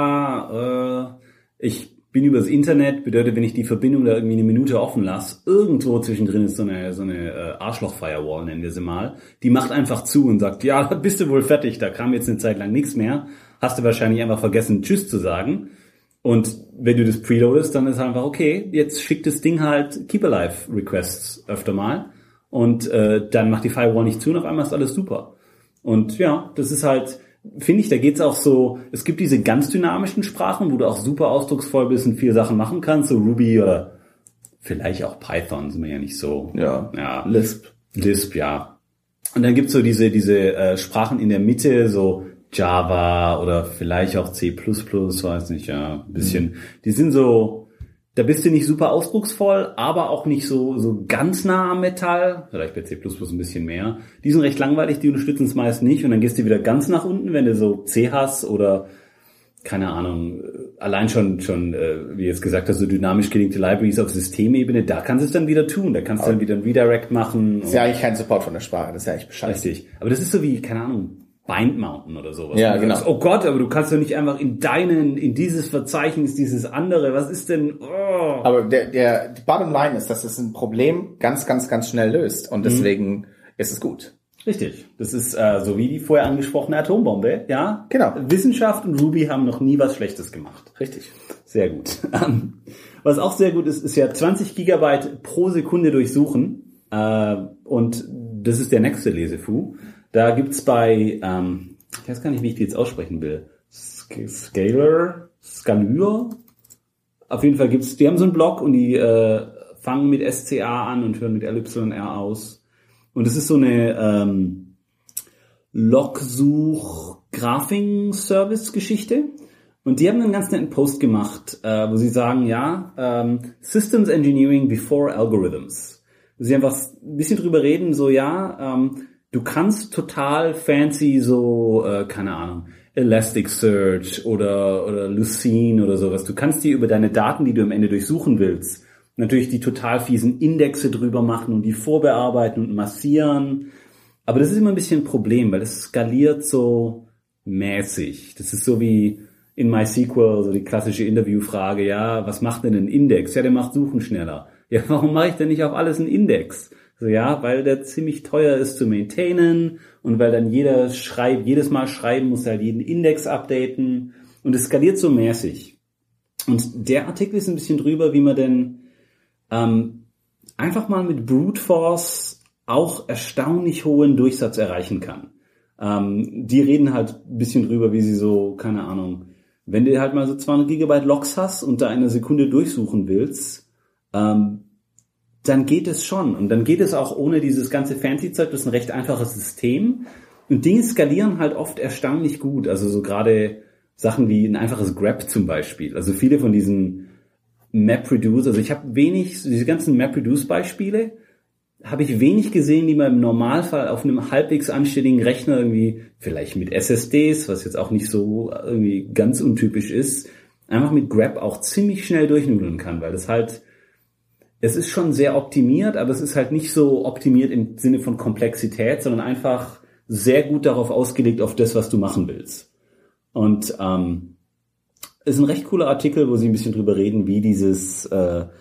ja, äh, ich bin übers Internet, bedeutet, wenn ich die Verbindung da irgendwie eine Minute offen lasse, irgendwo zwischendrin ist so eine so eine äh, Arschloch-Firewall, nennen wir sie mal, die macht einfach zu und sagt, ja, da bist du wohl fertig, da kam jetzt eine Zeit lang nichts mehr, hast du wahrscheinlich einfach vergessen, Tschüss zu sagen. Und wenn du das preloadest, dann ist einfach, okay, jetzt schickt das Ding halt Keep-Alive-Requests öfter mal und äh, dann macht die Firewall nicht zu und auf einmal ist alles super. Und ja, das ist halt, finde ich, da geht's auch so, es gibt diese ganz dynamischen Sprachen, wo du auch super ausdrucksvoll bist und viele Sachen machen kannst, so Ruby oder vielleicht auch Python, sind wir ja nicht so. Ja, ja. Lisp. Lisp, ja. Und dann gibt's so diese diese äh, Sprachen in der Mitte, so Java oder vielleicht auch C plus plus, weiß nicht, ja, ein bisschen. Mhm. Die sind so, da bist du nicht super ausdrucksvoll, aber auch nicht so so ganz nah am Metall. Vielleicht bei C plus plus ein bisschen mehr. Die sind recht langweilig, die unterstützen es meist nicht. Und dann gehst du wieder ganz nach unten, wenn du so C hast oder, keine Ahnung, allein schon, schon äh, wie jetzt gesagt hast, so dynamisch gelinkte Libraries auf Systemebene, da kannst du es dann wieder tun. Da kannst du dann wieder ein Redirect machen. Das ist ja eigentlich kein Support von der Sprache, das ist ja echt bescheuert. Richtig. Aber das ist so wie, keine Ahnung, Bind Mountain oder sowas. Ja, genau. Sagst, oh Gott, aber du kannst doch nicht einfach in deinen, in dieses Verzeichnis, dieses andere, was ist denn, oh. Aber der, der, die Bottom Line ist, dass es ein Problem ganz, ganz, ganz schnell löst und deswegen mhm. ist es gut. Richtig. Das ist äh, so wie die vorher angesprochene Atombombe, ja? Genau. Wissenschaft und Ruby haben noch nie was Schlechtes gemacht. Richtig. Sehr gut. Was auch sehr gut ist, ist ja zwanzig Gigabyte pro Sekunde durchsuchen äh, und das ist der nächste Lesefu. Da gibt's bei, ähm, ich weiß gar nicht, wie ich die jetzt aussprechen will, Scalar, Scalur. Auf jeden Fall gibt's, die haben so einen Blog und die äh, fangen mit S C A an und hören mit L Y R aus. Und es ist so eine ähm, Logsuch-Graphing-Service-Geschichte. Und die haben einen ganz netten Post gemacht, äh, wo sie sagen, ja, ähm, Systems Engineering before Algorithms. Wo sie einfach ein bisschen drüber reden, so ja, ähm, du kannst total fancy so, äh, keine Ahnung, Elasticsearch oder oder Lucene oder sowas. Du kannst dir über deine Daten, die du am Ende durchsuchen willst, natürlich die total fiesen Indexe drüber machen und die vorbearbeiten und massieren. Aber das ist immer ein bisschen ein Problem, weil das skaliert so mäßig. Das ist so wie in MySQL, so die klassische Interviewfrage, ja, was macht denn ein Index? Ja, der macht Suchen schneller. Ja, warum mache ich denn nicht auf alles einen Index? So, ja, weil der ziemlich teuer ist zu maintainen und weil dann jeder schreibt, jedes Mal schreiben muss halt jeden Index updaten und es skaliert so mäßig. Und der Artikel ist ein bisschen drüber, wie man denn ähm, einfach mal mit Brute Force auch erstaunlich hohen Durchsatz erreichen kann. Ähm, die reden halt ein bisschen drüber, wie sie so, keine Ahnung, wenn du halt mal so zweihundert Gigabyte Logs hast und da eine Sekunde durchsuchen willst, ähm, dann geht es schon. Und dann geht es auch ohne dieses ganze Fancy-Zeug. Das ist ein recht einfaches System. Und Dinge skalieren halt oft erstaunlich gut. Also so gerade Sachen wie ein einfaches grep zum Beispiel. Also viele von diesen MapReduce, also ich habe wenig, diese ganzen MapReduce-Beispiele, habe ich wenig gesehen, die man im Normalfall auf einem halbwegs anständigen Rechner irgendwie, vielleicht mit S S Ds, was jetzt auch nicht so irgendwie ganz untypisch ist, einfach mit grep auch ziemlich schnell durchnudeln kann, weil das halt, es ist schon sehr optimiert, aber es ist halt nicht so optimiert im Sinne von Komplexität, sondern einfach sehr gut darauf ausgelegt, auf das, was du machen willst. Und ähm, ist ein recht cooler Artikel, wo sie ein bisschen drüber reden, wie dieses, äh,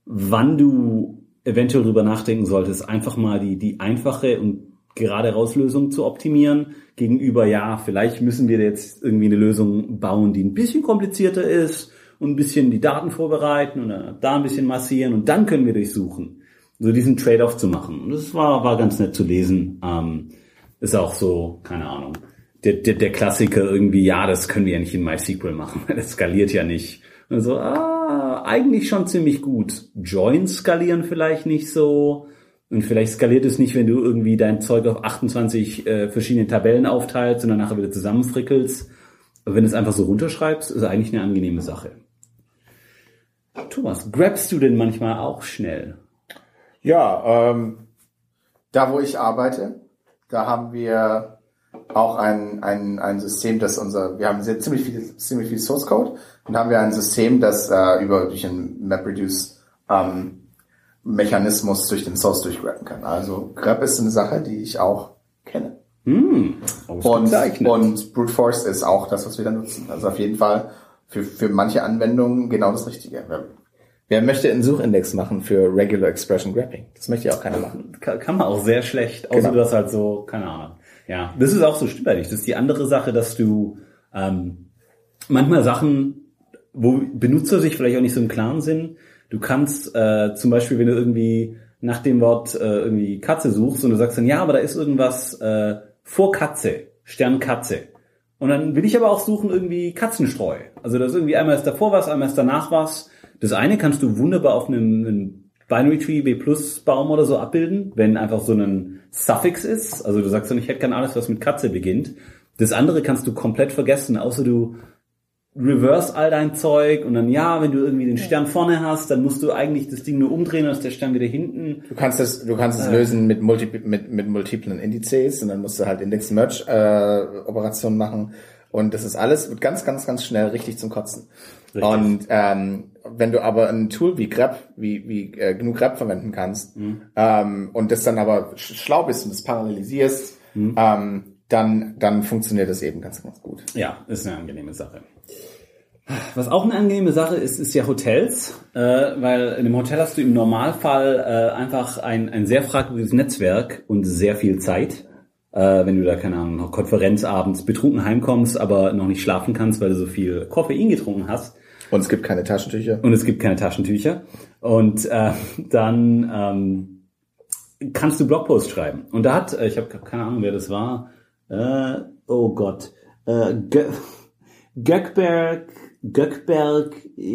wann du eventuell drüber nachdenken solltest, einfach mal die, die einfache und gerade Rauslösung zu optimieren, gegenüber, ja, vielleicht müssen wir jetzt irgendwie eine Lösung bauen, die ein bisschen komplizierter ist und ein bisschen die Daten vorbereiten und dann da ein bisschen massieren und dann können wir durchsuchen. So diesen Trade-off zu machen. Und das war, war ganz nett zu lesen. Ähm, ist auch so, keine Ahnung, der, der, der Klassiker irgendwie, ja, das können wir ja nicht in MySQL machen, das skaliert ja nicht. Und so, ah, eigentlich schon ziemlich gut. Joins skalieren vielleicht nicht so. Und vielleicht skaliert es nicht, wenn du irgendwie dein Zeug auf achtundzwanzig äh, verschiedene Tabellen aufteilst und dann nachher wieder zusammenfrickelst. Aber wenn du es einfach so runterschreibst, ist eigentlich eine angenehme Sache. Thomas, grabst du denn manchmal auch schnell? Ja, ähm, da wo ich arbeite, da haben wir auch ein, ein, ein System, das unser, wir haben sehr, ziemlich viel, ziemlich viel Source Code und haben wir ein System, das äh, über durch ein MapReduce ähm, Mechanismus durch den Source durchgraben kann. Also grep ist eine Sache, die ich auch kenne. Hm, und, und Brute Force ist auch das, was wir da nutzen. Also auf jeden Fall für, für manche Anwendungen genau das Richtige. Wer möchte einen Suchindex machen für Regular Expression Grabbing? Das möchte ja auch keiner machen. Kann, kann man auch sehr schlecht, außer genau. du hast halt so, keine Ahnung. Ja, das ist auch so stimmt eigentlich. Das ist die andere Sache, dass du ähm, manchmal Sachen, wo Benutzer sich vielleicht auch nicht so im Klaren sind. Du kannst äh, zum Beispiel, wenn du irgendwie nach dem Wort äh, irgendwie Katze suchst und du sagst dann, ja, aber da ist irgendwas äh, vor Katze, Stern Katze. Und dann will ich aber auch suchen irgendwie Katzenstreu. Also da ist irgendwie einmal ist davor was, einmal ist danach was. Das eine kannst du wunderbar auf einem, einem Binary Tree B Plus Baum oder so abbilden, wenn einfach so ein Suffix ist. Also du sagst dann, ich hätte gern alles, was mit Katze beginnt. Das andere kannst du komplett vergessen, außer du reverse all dein Zeug und dann, ja, wenn du irgendwie den Stern vorne hast, dann musst du eigentlich das Ding nur umdrehen, dann ist der Stern wieder hinten. Du kannst es, du kannst es äh. lösen mit, multi, mit, mit multiplen Indizes und dann musst du halt Index-Merge-Operationen äh, machen und das ist alles wird ganz, ganz, ganz schnell richtig zum Kotzen. Richtig. Und ähm, wenn du aber ein Tool wie grep, wie, wie äh, genug grep verwenden kannst mhm. ähm, und das dann aber schlau bist und das parallelisierst, mhm. ähm, dann, dann funktioniert das eben ganz, ganz gut. Ja, ist eine angenehme Sache. Was auch eine angenehme Sache ist, ist ja Hotels, äh, weil in einem Hotel hast du im Normalfall äh, einfach ein, ein sehr fragwürdiges Netzwerk und sehr viel Zeit. Äh, wenn du da, keine Ahnung, noch Konferenz abends betrunken heimkommst, aber noch nicht schlafen kannst, weil du so viel Koffein getrunken hast. Und es gibt keine Taschentücher. Und es gibt keine Taschentücher. Und äh, dann ähm, kannst du Blogposts schreiben. Und da hat, ich habe keine Ahnung, wer das war, äh, oh Gott, äh, Gökberg, Gökberg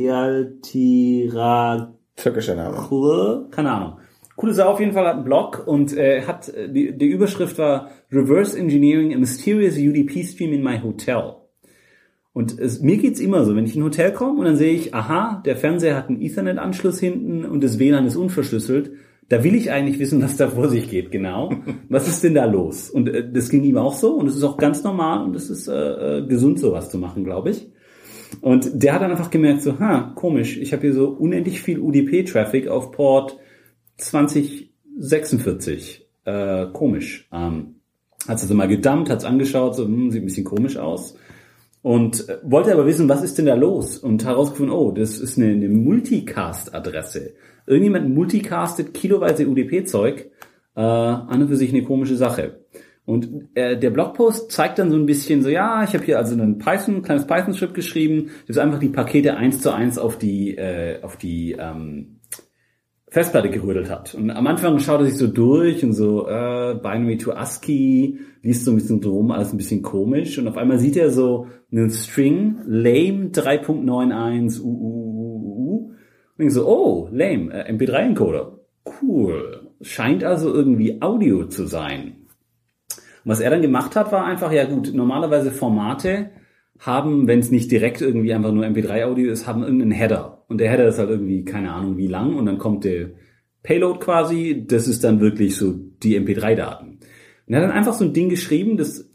Yaltira. Türkischer Name. Cool, keine Ahnung. Coole Sau auf jeden Fall, hat einen Blog und äh, hat die, die Überschrift war Reverse Engineering a Mysterious U D P Stream in my Hotel. Und es, mir geht's immer so, wenn ich in ein Hotel komme und dann sehe ich, aha, der Fernseher hat einen Ethernet-Anschluss hinten und das W L A N ist unverschlüsselt. Da will ich eigentlich wissen, was da vor sich geht, genau. Was ist denn da los? Und äh, das ging ihm auch so und es ist auch ganz normal und es ist äh, gesund, sowas zu machen, glaube ich. Und der hat dann einfach gemerkt, so, ha, komisch, ich habe hier so unendlich viel U D P-Traffic auf Port zwanzig sechsundvierzig. Äh, komisch. Ähm, hat es also mal gedumpt, hat es angeschaut, so, hm, sieht ein bisschen komisch aus. Und äh, wollte aber wissen, was ist denn da los? Und herausgefunden, oh, das ist eine, eine Multicast-Adresse. Irgendjemand multicastet kiloweise U D P-Zeug, äh, an und für sich eine komische Sache. Und äh, der Blogpost zeigt dann so ein bisschen so, ja, ich habe hier also einen Python, ein kleines Python-Skript geschrieben, das einfach die Pakete eins zu eins auf die äh, auf die ähm, Festplatte gerödelt hat. Und am Anfang schaut er sich so durch und so äh, Binary to ASCII, liest so ein bisschen drum, alles ein bisschen komisch. Und auf einmal sieht er so einen String, lame drei Punkt neun eins, uh, uh, uh, uh. Und ich so, oh, lame, äh, M P drei Encoder. Cool. Scheint also irgendwie Audio zu sein. Und was er dann gemacht hat, war einfach, ja gut, normalerweise Formate haben, wenn es nicht direkt irgendwie einfach nur M P drei Audio ist, haben irgendeinen Header. Und der Header ist halt irgendwie, keine Ahnung wie lang, und dann kommt der Payload quasi, das ist dann wirklich so die M P drei Daten. Und er hat dann einfach so ein Ding geschrieben, das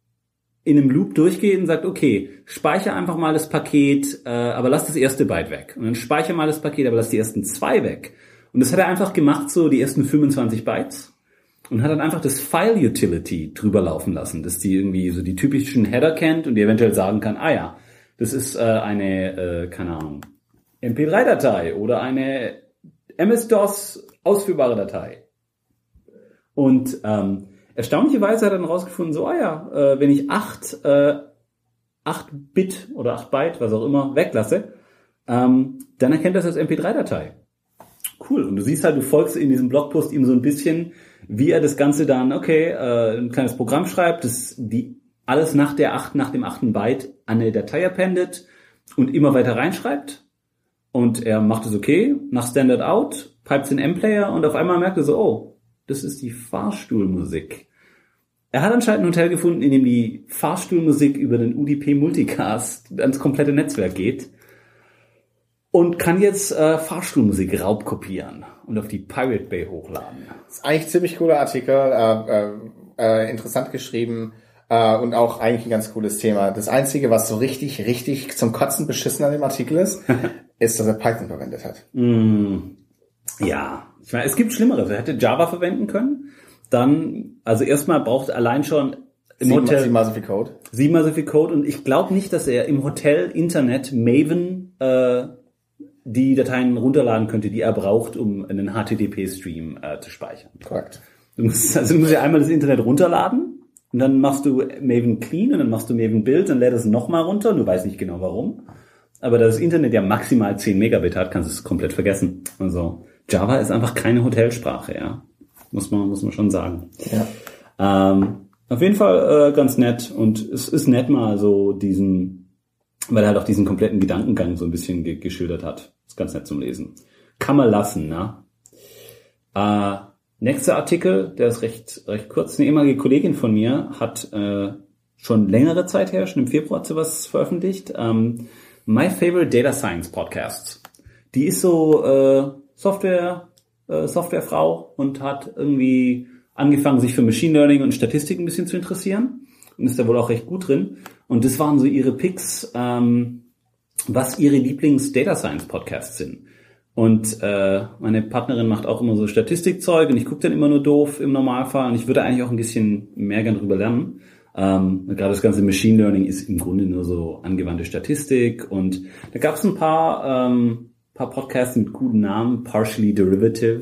in einem Loop durchgeht und sagt, okay, speichere einfach mal das Paket, äh, aber lass das erste Byte weg. Und dann speichere mal das Paket, aber lass die ersten zwei weg. Und das hat er einfach gemacht, so die ersten fünfundzwanzig Bytes. Und hat dann einfach das File-Utility drüber laufen lassen, dass die irgendwie so die typischen Header kennt und die eventuell sagen kann, ah ja, das ist äh, eine, äh, keine Ahnung, M P drei Datei oder eine M S-DOS, ausführbare Datei. Und ähm, erstaunlicherweise hat er dann rausgefunden, so, ah ja, äh, wenn ich acht, äh, acht Bit oder acht Byte, was auch immer, weglasse, ähm, dann erkennt das als M P drei Datei. Cool. Und du siehst halt, du folgst in diesem Blogpost ihm so ein bisschen, wie er das Ganze dann, okay, äh, ein kleines Programm schreibt, das die alles nach der acht, nach dem achten Byte an eine Datei appendet und immer weiter reinschreibt. Und er macht es okay, nach Standard out, pipes in M-Player und auf einmal merkt er so, oh, das ist die Fahrstuhlmusik. Er hat anscheinend ein Hotel gefunden, in dem die Fahrstuhlmusik über den U D P Multicast ans komplette Netzwerk geht und kann jetzt äh, Fahrstuhlmusik raubkopieren und auf die Pirate Bay hochladen. Das ist eigentlich ein ziemlich cooler Artikel, äh, äh, interessant geschrieben äh, und auch eigentlich ein ganz cooles Thema. Das Einzige, was so richtig, richtig zum Kotzen beschissen an dem Artikel ist, ist, dass er Python verwendet hat. Mm, ja, ich meine, es gibt Schlimmeres. Er hätte Java verwenden können. Dann, also erstmal braucht allein schon im Sieben, Hotel siebenmal so viel Code. Siebenmal so viel Code. Und ich glaube nicht, dass er im Hotel Internet Maven äh, die Dateien runterladen könnte, die er braucht, um einen H T T P-Stream äh, zu speichern. Korrekt. Du musst, also du musst ja einmal das Internet runterladen und dann machst du Maven clean und dann machst du Maven build und lädst es nochmal runter und du weißt nicht genau warum. Aber da das Internet ja maximal zehn Megabit hat, kannst du es komplett vergessen. Also Java ist einfach keine Hotelsprache, ja. Muss man, muss man schon sagen. Ja. Ähm, auf jeden Fall äh, ganz nett und es ist nett mal so diesen, weil er halt auch diesen kompletten Gedankengang so ein bisschen ge- geschildert hat. Ist ganz nett zum Lesen. Kann man lassen, ne? Äh, nächster Artikel, der ist recht, recht kurz. Eine ehemalige Kollegin von mir hat äh, schon längere Zeit her, schon im Februar hat sie was veröffentlicht. Ähm, My Favorite Data Science Podcasts. Die ist so äh, Software, äh, Softwarefrau und hat irgendwie angefangen, sich für Machine Learning und Statistik ein bisschen zu interessieren und ist da wohl auch recht gut drin. Und das waren so ihre Picks, ähm, was ihre Lieblings-Data Science Podcasts sind. Und äh, meine Partnerin macht auch immer so Statistikzeug und ich gucke dann immer nur doof im Normalfall und ich würde eigentlich auch ein bisschen mehr gern drüber lernen. Ähm, gerade das ganze Machine Learning ist im Grunde nur so angewandte Statistik und da gab es ein paar ähm, paar Podcasts mit guten Namen, Partially Derivative,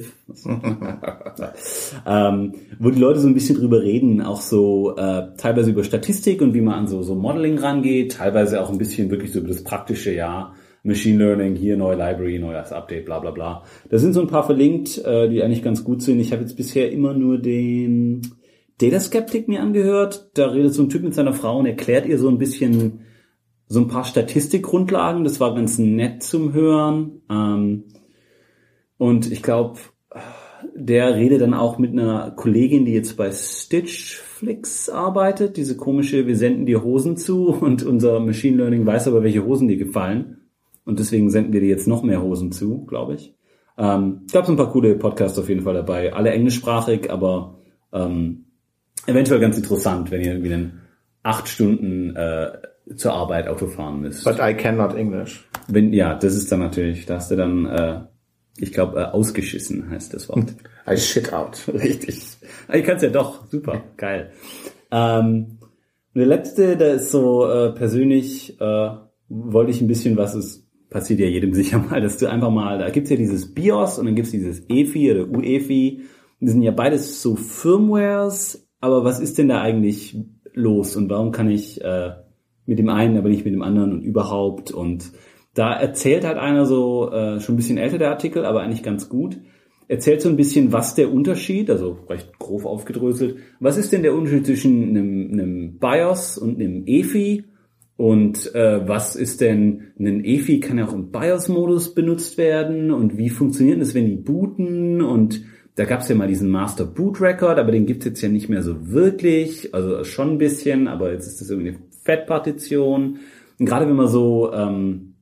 ähm, wo die Leute so ein bisschen drüber reden, auch so äh, teilweise über Statistik und wie man an so so Modeling rangeht, teilweise auch ein bisschen wirklich so über das praktische, ja, Machine Learning, hier neue Library, neues Update, bla bla bla. Da sind so ein paar verlinkt, äh, die eigentlich ganz gut sind. Ich habe jetzt bisher immer nur den Data Skeptic mir angehört. Da redet so ein Typ mit seiner Frau und erklärt ihr so ein bisschen so ein paar Statistikgrundlagen. Das war ganz nett zum Hören. Ähm, und ich glaube, der redet dann auch mit einer Kollegin, die jetzt bei Stitchflix arbeitet. Diese komische, wir senden dir Hosen zu und unser Machine Learning weiß aber, welche Hosen dir gefallen. Und deswegen senden wir dir jetzt noch mehr Hosen zu, glaube ich. Ähm, gab es ein paar coole Podcasts auf jeden Fall dabei. Alle englischsprachig, aber ähm, eventuell ganz interessant, wenn ihr irgendwie dann acht Stunden äh, zur Arbeit Auto fahren müsst. But I cannot English. Wenn, ja, das ist dann natürlich, da hast du dann, äh, ich glaube, äh, ausgeschissen heißt das Wort. I shit out. Richtig. Ich kann es ja doch. Super. Geil. Ähm, der letzte, der ist so äh, persönlich, äh, wollte ich ein bisschen, was es passiert ja jedem sicher mal, dass du einfach mal, da gibt's ja dieses BIOS und dann gibt's dieses E F I oder U E F I. Die sind ja beides so Firmwares, aber was ist denn da eigentlich los und warum kann ich äh, mit dem einen, aber nicht mit dem anderen und überhaupt? Und da erzählt halt einer so, äh, schon ein bisschen älter der Artikel, aber eigentlich ganz gut, erzählt so ein bisschen, was der Unterschied, also recht grob aufgedröselt, was ist denn der Unterschied zwischen einem, einem BIOS und einem E F I? Und äh, was ist denn, ein E F I kann ja auch im BIOS-Modus benutzt werden und wie funktioniert das, wenn die booten? Und da gab es ja mal diesen Master Boot Record, aber den gibt's jetzt ja nicht mehr so wirklich, also schon ein bisschen, aber jetzt ist das irgendwie eine Fettpartition. Und gerade wenn man so ähm,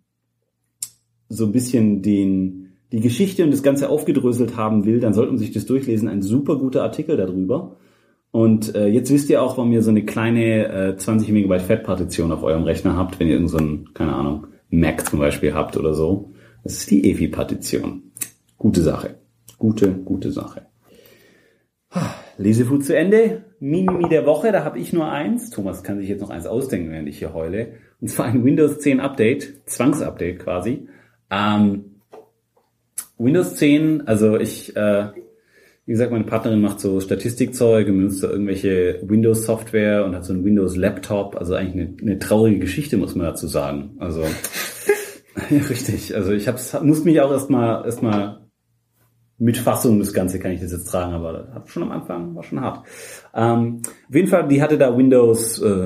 so ein bisschen den die Geschichte und das Ganze aufgedröselt haben will, dann sollte man sich das durchlesen. Ein super guter Artikel darüber. Und äh, jetzt wisst ihr auch, warum ihr so eine kleine äh, zwanzig Megabyte Fettpartition auf eurem Rechner habt, wenn ihr irgend so ein, keine Ahnung, Mac zum Beispiel habt oder so. Das ist die E F I-Partition. Gute Sache. Gute, gute Sache. Lesefood zu Ende. Mini der Woche, da habe ich nur eins. Thomas kann sich jetzt noch eins ausdenken, während ich hier heule. Und zwar ein Windows zehn Update, Zwangsupdate quasi. Ähm, Windows zehn, also ich, äh, wie gesagt, meine Partnerin macht so Statistikzeug und benutzt da irgendwelche Windows-Software und hat so einen Windows-Laptop, also eigentlich eine, eine traurige Geschichte, muss man dazu sagen. Also, ja, richtig. Also ich hab's, muss mich auch erstmal, erstmal mit Fassung das Ganze kann ich das jetzt tragen, aber das hat schon am Anfang, war schon hart. Ähm, auf jeden Fall, die hatte da Windows äh,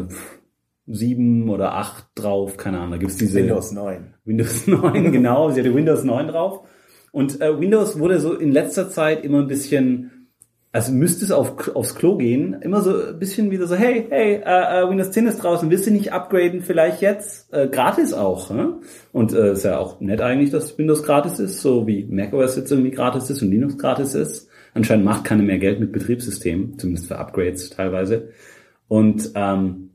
sieben oder acht drauf, keine Ahnung, da gibt's diese... Windows neun. Windows neun, genau, sie hatte Windows neun drauf. Und äh, Windows wurde so in letzter Zeit immer ein bisschen, also müsste es auf, aufs Klo gehen, immer so ein bisschen wieder so, hey, hey, äh, äh, Windows zehn ist draußen, willst du nicht upgraden, vielleicht jetzt? Äh, gratis auch, ne? Und äh, ist ja auch nett eigentlich, dass Windows gratis ist, so wie macOS jetzt irgendwie gratis ist und Linux gratis ist. Anscheinend macht keiner mehr Geld mit Betriebssystemen, zumindest für Upgrades teilweise. Und ähm,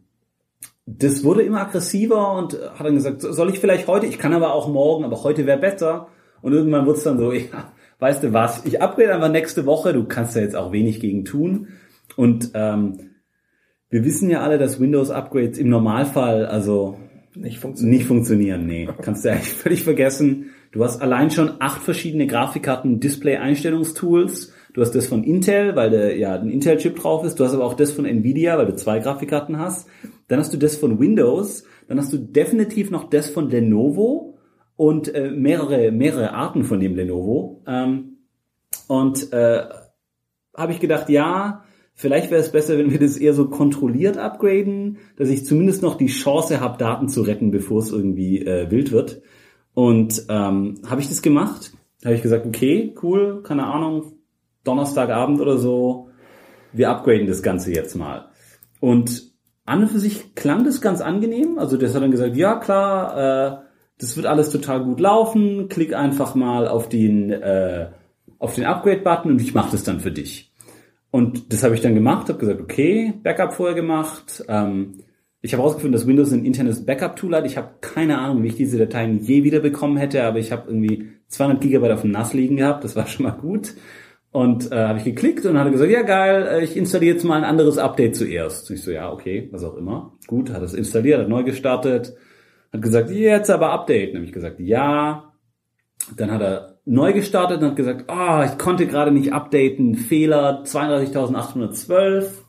das wurde immer aggressiver und hat dann gesagt, soll ich vielleicht heute, ich kann aber auch morgen, aber heute wäre besser. Und irgendwann wird's dann so, ja, weißt du was, ich upgrade einfach nächste Woche, du kannst da jetzt auch wenig gegen tun. Und ähm, wir wissen ja alle, dass Windows-Upgrades im Normalfall also nicht funktionieren. Nicht funktionieren, nee. Kannst du eigentlich völlig vergessen. Du hast allein schon acht verschiedene Grafikkarten, Display-Einstellungstools. Du hast das von Intel, weil da ja ein Intel-Chip drauf ist. Du hast aber auch das von Nvidia, weil du zwei Grafikkarten hast. Dann hast du das von Windows. Dann hast du definitiv noch das von Lenovo. Und äh, mehrere mehrere Arten von dem Lenovo. Ähm, und äh, habe ich gedacht, ja, vielleicht wäre es besser, wenn wir das eher so kontrolliert upgraden, dass ich zumindest noch die Chance habe, Daten zu retten, bevor es irgendwie äh, wild wird. Und ähm, habe ich das gemacht. Habe ich gesagt, okay, cool, keine Ahnung, Donnerstagabend oder so, wir upgraden das Ganze jetzt mal. Und an und für sich klang das ganz angenehm. Also das hat dann gesagt, ja klar, äh, das wird alles total gut laufen. Klick einfach mal auf den äh, auf den Upgrade-Button und ich mache das dann für dich. Und das habe ich dann gemacht, habe gesagt, okay, Backup vorher gemacht. Ähm, ich habe herausgefunden, dass Windows ein internes Backup-Tool hat. Ich habe keine Ahnung, wie ich diese Dateien je wieder bekommen hätte, aber ich habe irgendwie zweihundert Gigabyte auf dem N A S liegen gehabt. Das war schon mal gut. Und äh, habe ich geklickt und hat er gesagt, ja geil, ich installiere jetzt mal ein anderes Update zuerst. Und ich so, ja, okay, was auch immer. Gut, hat es installiert, hat neu gestartet. Hat gesagt, jetzt aber Update. Dann habe ich gesagt, ja. Dann hat er neu gestartet und hat gesagt, ah, oh, ich konnte gerade nicht updaten, Fehler zweiunddreißigtausendachthundertzwölf.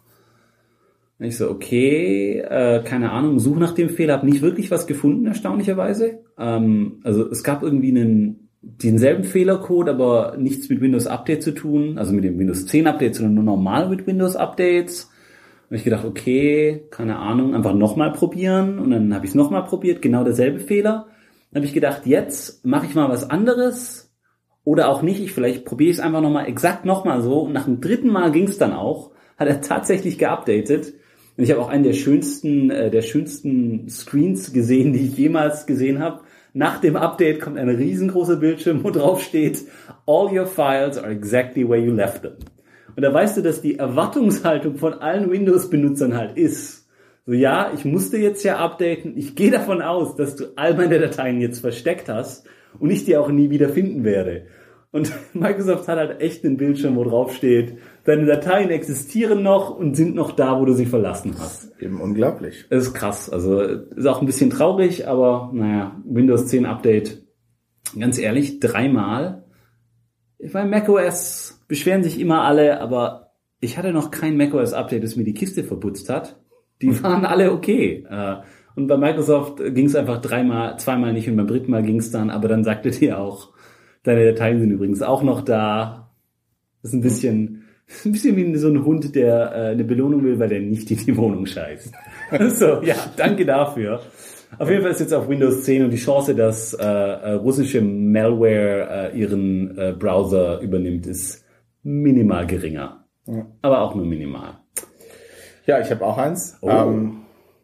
Und ich so, okay, äh, keine Ahnung, suche nach dem Fehler, habe nicht wirklich was gefunden, erstaunlicherweise. Ähm, also es gab irgendwie einen denselben Fehlercode, aber nichts mit Windows Update zu tun, also mit dem Windows zehn Update, sondern nur normal mit Windows Updates. Und ich gedacht, okay, keine Ahnung, einfach nochmal probieren. Und dann habe ich es nochmal probiert, genau derselbe Fehler. Dann habe ich gedacht, jetzt mache ich mal was anderes oder auch nicht. Ich vielleicht probiere ich es einfach nochmal exakt nochmal so. Und nach dem dritten Mal ging es dann auch. Hat er tatsächlich geupdatet. Und ich habe auch einen der schönsten, äh, der schönsten Screens gesehen, die ich jemals gesehen habe. Nach dem Update kommt ein riesengroßer Bildschirm, wo drauf steht, all your files are exactly where you left them. Und da weißt du, dass die Erwartungshaltung von allen Windows-Benutzern halt ist. So, ja, ich musste jetzt ja updaten. Ich gehe davon aus, dass du all meine Dateien jetzt versteckt hast und ich die auch nie wieder finden werde. Und Microsoft hat halt echt einen Bildschirm, wo drauf steht, deine Dateien existieren noch und sind noch da, wo du sie verlassen hast. Eben unglaublich. Das ist krass. Also ist auch ein bisschen traurig, aber naja, Windows zehn Update, ganz ehrlich, dreimal. Ich meine, macOS beschweren sich immer alle, aber ich hatte noch kein macOS-Update, das mir die Kiste verputzt hat. Die waren alle okay. Und bei Microsoft ging es einfach dreimal, zweimal nicht und beim dritten Mal ging es dann, aber dann sagte die auch, deine Dateien sind übrigens auch noch da. Das ist ein bisschen, ein bisschen wie so ein Hund, der äh, eine Belohnung will, weil der nicht in die Wohnung scheißt. So, ja, danke dafür. Auf jeden Fall ist jetzt auf Windows zehn und die Chance, dass äh, äh, russische Malware äh, ihren äh, Browser übernimmt, ist minimal geringer. Ja. Aber auch nur minimal. Ja, ich habe auch eins. Oh. Ähm,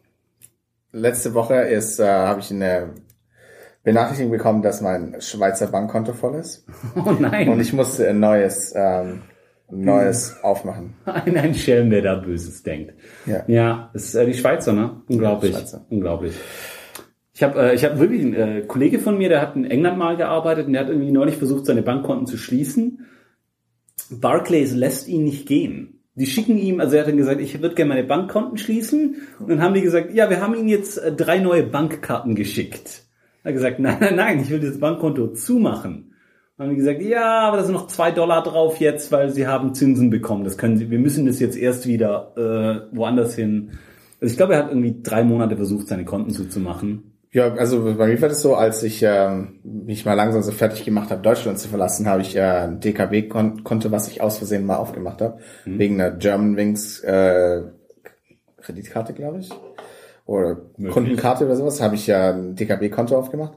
letzte Woche ist, äh, habe ich eine Benachrichtigung bekommen, dass mein Schweizer Bankkonto voll ist. Oh nein. Und ich musste ein neues, ähm, neues hm. aufmachen. Ein, ein Schelm, der da Böses denkt. Ja, ja, das ist äh, die Schweizer, ne? Unglaublich. Ja, Schweizer. Unglaublich. Ich habe äh, ich hab wirklich einen äh, Kollege von mir, der hat in England mal gearbeitet und der hat irgendwie neulich versucht, seine Bankkonten zu schließen. Barclays lässt ihn nicht gehen. Die schicken ihm, also er hat dann gesagt, ich würde gerne meine Bankkonten schließen. Und dann haben die gesagt, ja, wir haben Ihnen jetzt äh, drei neue Bankkarten geschickt. Er hat gesagt, nein, nein, nein, ich will das Bankkonto zumachen. Und haben die gesagt, ja, aber da sind noch zwei Dollar drauf jetzt, weil sie haben Zinsen bekommen. Das können sie, wir müssen das jetzt erst wieder äh, woanders hin. Also ich glaube, er hat irgendwie drei Monate versucht, seine Konten zuzumachen. Ja, also bei mir war das so, als ich ähm, mich mal langsam so fertig gemacht habe, Deutschland zu verlassen, habe ich äh, ein D K B-Konto, was ich aus Versehen mal aufgemacht habe, mhm. wegen einer Germanwings äh, Kreditkarte, glaube ich, oder Möglich. Kundenkarte oder sowas, habe ich ja ein D K B-Konto aufgemacht.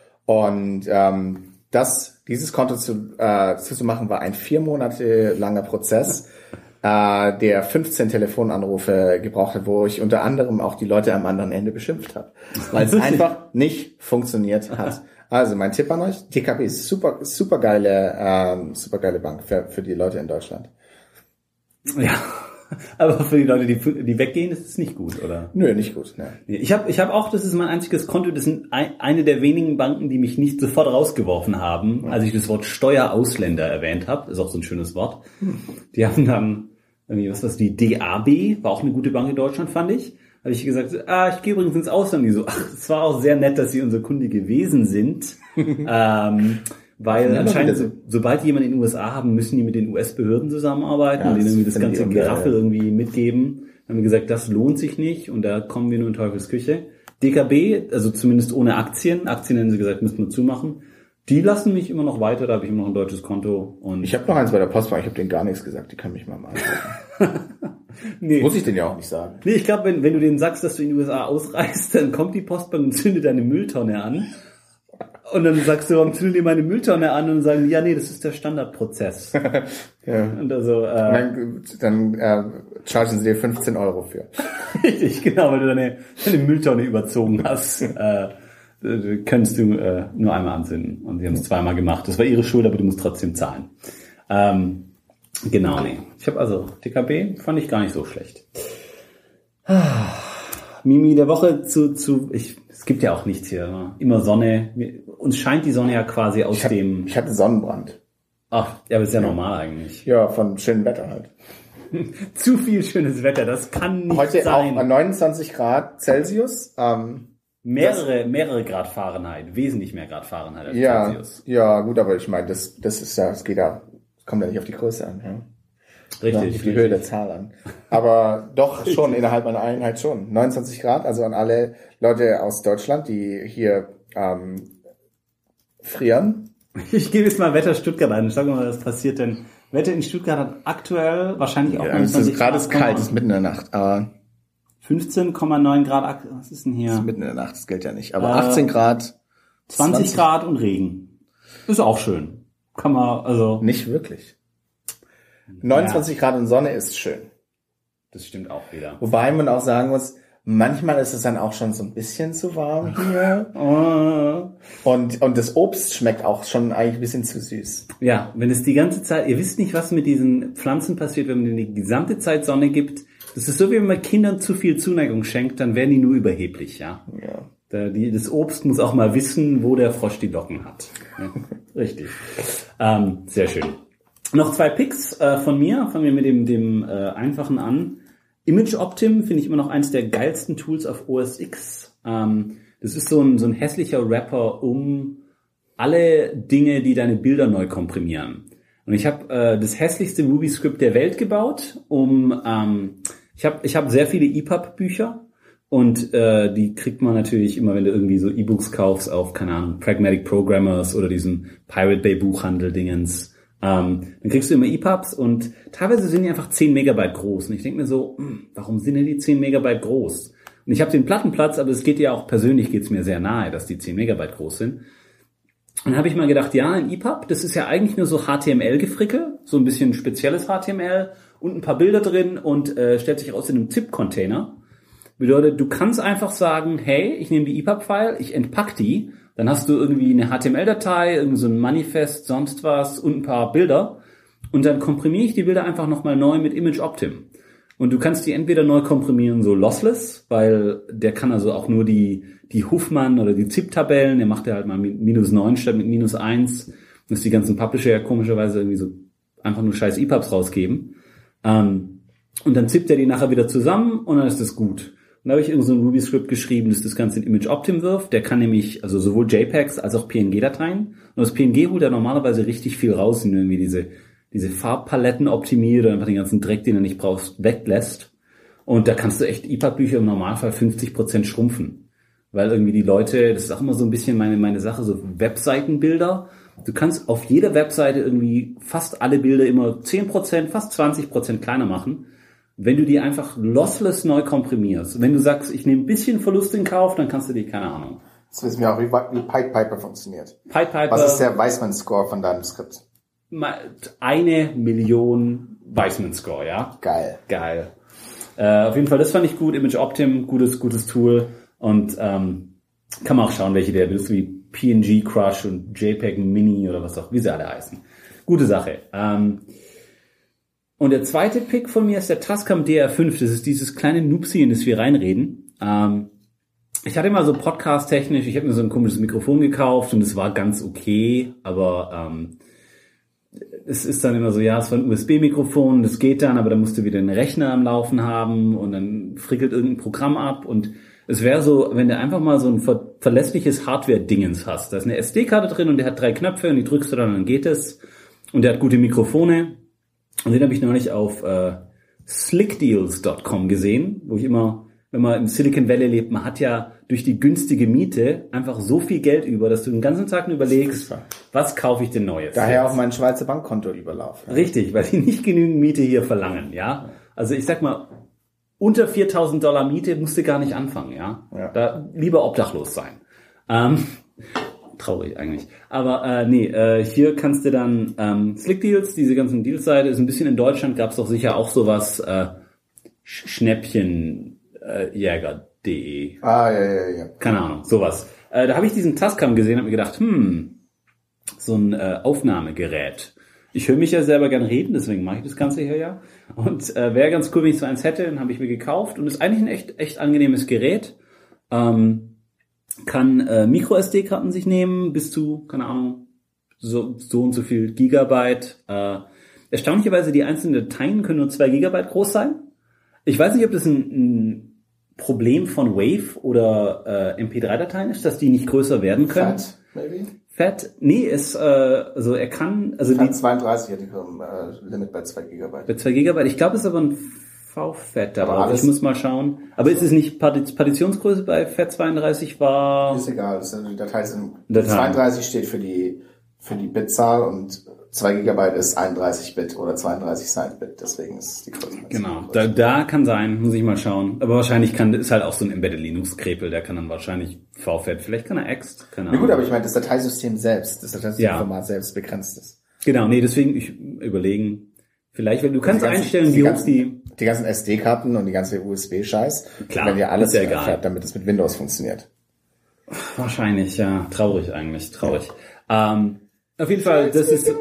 Und ähm, das, dieses Konto zu, äh, zuzumachen, war ein vier Monate langer Prozess, äh, der fünfzehn Telefonanrufe gebraucht hat, wo ich unter anderem auch die Leute am anderen Ende beschimpft habe, weil es einfach nicht funktioniert hat. Also mein Tipp an euch, D K B ist super, super geile, ähm, super geile Bank für, für die Leute in Deutschland. Ja. Aber für die Leute, die, die weggehen, ist es nicht gut, oder? Nö, nicht gut. Ne. Ich habe ich hab auch, das ist mein einziges Konto, das sind ein, eine der wenigen Banken, die mich nicht sofort rausgeworfen haben, als ich das Wort Steuerausländer erwähnt habe. Ist auch so ein schönes Wort. Die haben dann, irgendwie, was war's, die D A B, war auch eine gute Bank in Deutschland, fand ich. Habe ich gesagt, ah, ich gehe übrigens ins Ausland. Die so, ach, es war auch sehr nett, dass Sie unser Kunde gewesen sind. ähm, Weil anscheinend, so, sobald die jemanden in den U S A haben, müssen die mit den U S-Behörden zusammenarbeiten ja, und denen irgendwie das ganze Geraffel irgendwie mitgeben. Dann haben wir gesagt, das lohnt sich nicht und da kommen wir nur in Teufelsküche. D K B, also zumindest ohne Aktien, Aktien haben sie gesagt, müssen wir zumachen. Die lassen mich immer noch weiter, da habe ich immer noch ein deutsches Konto. Und ich habe noch eins bei der Postbank, ich habe denen gar nichts gesagt, die können mich mal mal antworten. Nee. Muss ich denen ja auch nicht sagen. Nee, ich glaube, wenn, wenn du denen sagst, dass du in die U S A ausreist, dann kommt die Postbank und zündet deine Mülltonne an. Und dann sagst du, warum zündet ihr meine Mülltonne an? Und dann sagen, ja, nee, das ist der Standardprozess. Ja. Und also, äh, dann dann äh, chargen sie dir fünfzehn Euro für. Richtig, genau, weil du deine, deine Mülltonne überzogen hast. äh, könntest du äh, nur einmal anzünden. Und sie haben es zweimal gemacht. Das war ihre Schuld, aber du musst trotzdem zahlen. Ähm, genau, nee. Ich habe also D K B fand ich gar nicht so schlecht. Mimi der Woche zu, zu ich, es gibt ja auch nichts hier. Immer Sonne. Uns scheint die Sonne ja quasi aus ich hab, dem... Ich hatte Sonnenbrand. Ach, ja, aber ist ja, ja normal eigentlich. Ja, von schönem Wetter halt. Zu viel schönes Wetter, das kann nicht Heute sein. Heute auch neunundzwanzig Grad Celsius. Ähm, mehrere, mehrere Grad Fahrenheit, wesentlich mehr Grad Fahrenheit als ja, Celsius. Ja, gut, aber ich meine, das, das ist ja, es geht ja, kommt ja nicht auf die Größe an, ja. Richtig. Ja, auf die Höhe der Zahl an. Aber doch schon innerhalb einer Einheit schon. neunundzwanzig Grad, also an alle Leute aus Deutschland, die hier ähm, frieren. Ich gebe jetzt mal Wetter Stuttgart ein. Sag mal, was passiert denn? Wetter in Stuttgart hat aktuell wahrscheinlich auch ja, neunundzwanzig Grad. Es ist kalt, es ist mitten in der Nacht, aber fünfzehn Komma neun Grad, was ist denn hier? Es ist mitten in der Nacht, das gilt ja nicht. Aber äh, achtzehn Grad. zwanzig, zwanzig Grad und Regen. Ist auch schön. Kann man, also. Nicht wirklich. neunundzwanzig ja. Grad und Sonne ist schön. Das stimmt auch wieder. Wobei man auch sagen muss, manchmal ist es dann auch schon so ein bisschen zu warm hier. und, und das Obst schmeckt auch schon eigentlich ein bisschen zu süß. Ja, wenn es die ganze Zeit, ihr wisst nicht, was mit diesen Pflanzen passiert, wenn man denen die gesamte Zeit Sonne gibt. Das ist so, wie wenn man Kindern zu viel Zuneigung schenkt, dann werden die nur überheblich, ja. Ja. Da, die, das Obst muss auch mal wissen, wo der Frosch die Locken hat. Ja, richtig. Ähm, sehr schön. Noch zwei Picks äh, von mir. Fangen wir mit dem, dem äh, einfachen an. ImageOptim finde ich immer noch eins der geilsten Tools auf O S X. Ähm, das ist so ein, so ein hässlicher Wrapper um alle Dinge, die deine Bilder neu komprimieren. Und ich habe äh, das hässlichste Ruby-Script der Welt gebaut, um ähm, ich habe ich hab sehr viele E P U B-Bücher und äh, die kriegt man natürlich immer, wenn du irgendwie so E-Books kaufst auf, keine Ahnung, Pragmatic Programmers oder diesem Pirate Bay Buchhandel-Dingens. Ähm, dann kriegst du immer E P U Bs und teilweise sind die einfach zehn Megabyte groß. Und ich denke mir so, hm, warum sind denn die zehn Megabyte groß? Und ich habe den Plattenplatz, aber es geht ja auch, persönlich geht's mir sehr nahe, dass die zehn Megabyte groß sind. Und dann habe ich mal gedacht, ja, ein E P U B, das ist ja eigentlich nur so H T M L-Gefrickel, so ein bisschen spezielles H T M L und ein paar Bilder drin und äh, stellt sich raus in einem ZIP-Container. Bedeutet, du kannst einfach sagen, hey, ich nehme die E P U B-File, ich entpack die, dann hast du irgendwie eine H T M L-Datei, irgend so ein Manifest, sonst was und ein paar Bilder und dann komprimiere ich die Bilder einfach nochmal neu mit ImageOptim. Und du kannst die entweder neu komprimieren, so lossless, weil der kann also auch nur die die Huffmann oder die ZIP-Tabellen, der macht ja halt mal mit minus neun statt mit minus eins, dass die ganzen Publisher ja komischerweise irgendwie so einfach nur scheiß E P U Bs rausgeben. Ähm, und dann zippt er die nachher wieder zusammen und dann ist das gut. da habe ich irgend so ein Ruby-Script geschrieben, das das Ganze in ImageOptim wirft. Der kann nämlich, also sowohl JPEGs als auch P N G-Dateien. Und das P N G holt er normalerweise richtig viel raus, indem er irgendwie diese, diese Farbpaletten optimiert oder einfach den ganzen Dreck, den er nicht brauchst, weglässt. Und da kannst du echt E P U B-Bücher im Normalfall fünfzig Prozent schrumpfen. Weil irgendwie die Leute, das ist auch immer so ein bisschen meine, meine Sache, so Webseitenbilder. Du kannst auf jeder Webseite irgendwie fast alle Bilder immer zehn Prozent, fast zwanzig Prozent kleiner machen. Wenn du die einfach lossless neu komprimierst. Wenn du sagst, ich nehme ein bisschen Verlust in Kauf, dann kannst du die, keine Ahnung. Jetzt wissen wir auch, wie, wie Pied Piper funktioniert. Pied Piper. Was ist der Weissman-Score von deinem Skript? Eine Million Weissman-Score, ja? Geil. Geil. Äh, auf jeden Fall, das fand ich gut. ImageOptim, gutes, gutes Tool. Und ähm, kann man auch schauen, welche der willst, wie P N G Crush und JPEG Mini oder was auch, wie sie alle heißen. Gute Sache. Ähm, Und der zweite Pick von mir ist der Tascam D R fünf. Das ist dieses kleine Nupsi, in das wir reinreden. Ähm, ich hatte mal so podcast-technisch, ich habe mir so ein komisches Mikrofon gekauft und es war ganz okay, aber ähm, es ist dann immer so, ja, es war ein U S B-Mikrofon, das geht dann, aber dann musst du wieder einen Rechner am Laufen haben und dann frickelt irgendein Programm ab und es wäre so, wenn du einfach mal so ein ver- verlässliches Hardware-Dingens hast. Da ist eine S D-Karte drin und der hat drei Knöpfe und die drückst du dann und dann geht es. Und der hat gute Mikrofone. Und den habe ich neulich auf äh, slickdeals Punkt com gesehen, wo ich immer, wenn man im Silicon Valley lebt, man hat ja durch die günstige Miete einfach so viel Geld über, dass du den ganzen Tag nur überlegst, was kaufe ich denn Neues? Daher auch mein Schweizer Bankkonto überlauf. Ja. Richtig, weil die nicht genügend Miete hier verlangen, ja. Also ich sag mal, unter viertausend Dollar Miete musst du gar nicht anfangen, ja. Ja. Da lieber obdachlos sein. Ähm, traurig eigentlich. Aber äh, nee, äh, hier kannst du dann ähm, Slickdeals, diese ganzen Deals-Seite, ist ein bisschen in Deutschland, gab es doch sicher auch sowas, äh, Schnäppchenjäger punkt de. Ah, ja, ja, ja. Keine Ahnung, sowas. Äh, da habe ich diesen Tascam gesehen und habe mir gedacht, hm, so ein äh, Aufnahmegerät. Ich höre mich ja selber gern reden, deswegen mache ich das Ganze hier ja. Und äh, wäre ganz cool, wenn ich so eins hätte, dann habe ich mir gekauft und ist eigentlich ein echt, echt angenehmes Gerät. Ähm, kann äh, Micro-S D-Karten sich nehmen, bis zu, keine Ahnung, so, so und so viel Gigabyte. Äh, erstaunlicherweise, die einzelnen Dateien können nur zwei Gigabyte groß sein. Ich weiß nicht, ob das ein, ein Problem von Wave oder äh, M P drei Dateien ist, dass die nicht größer werden können. Fat, maybe? Fat? Nee, ist, äh, also er kann, also Fat die zweiunddreißig hat die äh, Limit bei zwei Gigabyte. bei zwei Gigabyte. Ich glaube, es ist aber ein V-Fat Aber darauf. alles- Ich muss mal schauen. Aber ist es nicht Partiz- Partitionsgröße bei Fat zweiunddreißig war? Ist egal, das sind die Dateien sind, Dateien. zweiunddreißig steht für die, für die Bitzahl und zwei Gigabyte ist einunddreißig Bit oder zweiunddreißig Signed-Bit, deswegen ist die Größe. Genau, da, da kann sein, muss ich mal schauen. Aber wahrscheinlich kann, ist halt auch so ein Embedded Linux-Krepel, der kann dann wahrscheinlich V-Fat, vielleicht kann er Ext, keine Na Ahnung. gut, aber ich meine, das Dateisystem selbst, Das Dateisystemformat Ja. selbst begrenzt ist. Genau, nee, deswegen ich überlegen, vielleicht, weil du kannst Die ganzen- einstellen, die wie hoch ganzen- die, Die ganzen S D-Karten und die ganze U S B-Scheiß, Klar, wenn ja alles ist ja egal. fährt, damit es mit Windows funktioniert. wahrscheinlich, ja, traurig eigentlich, traurig. Ähm, auf jeden Fall, das ist,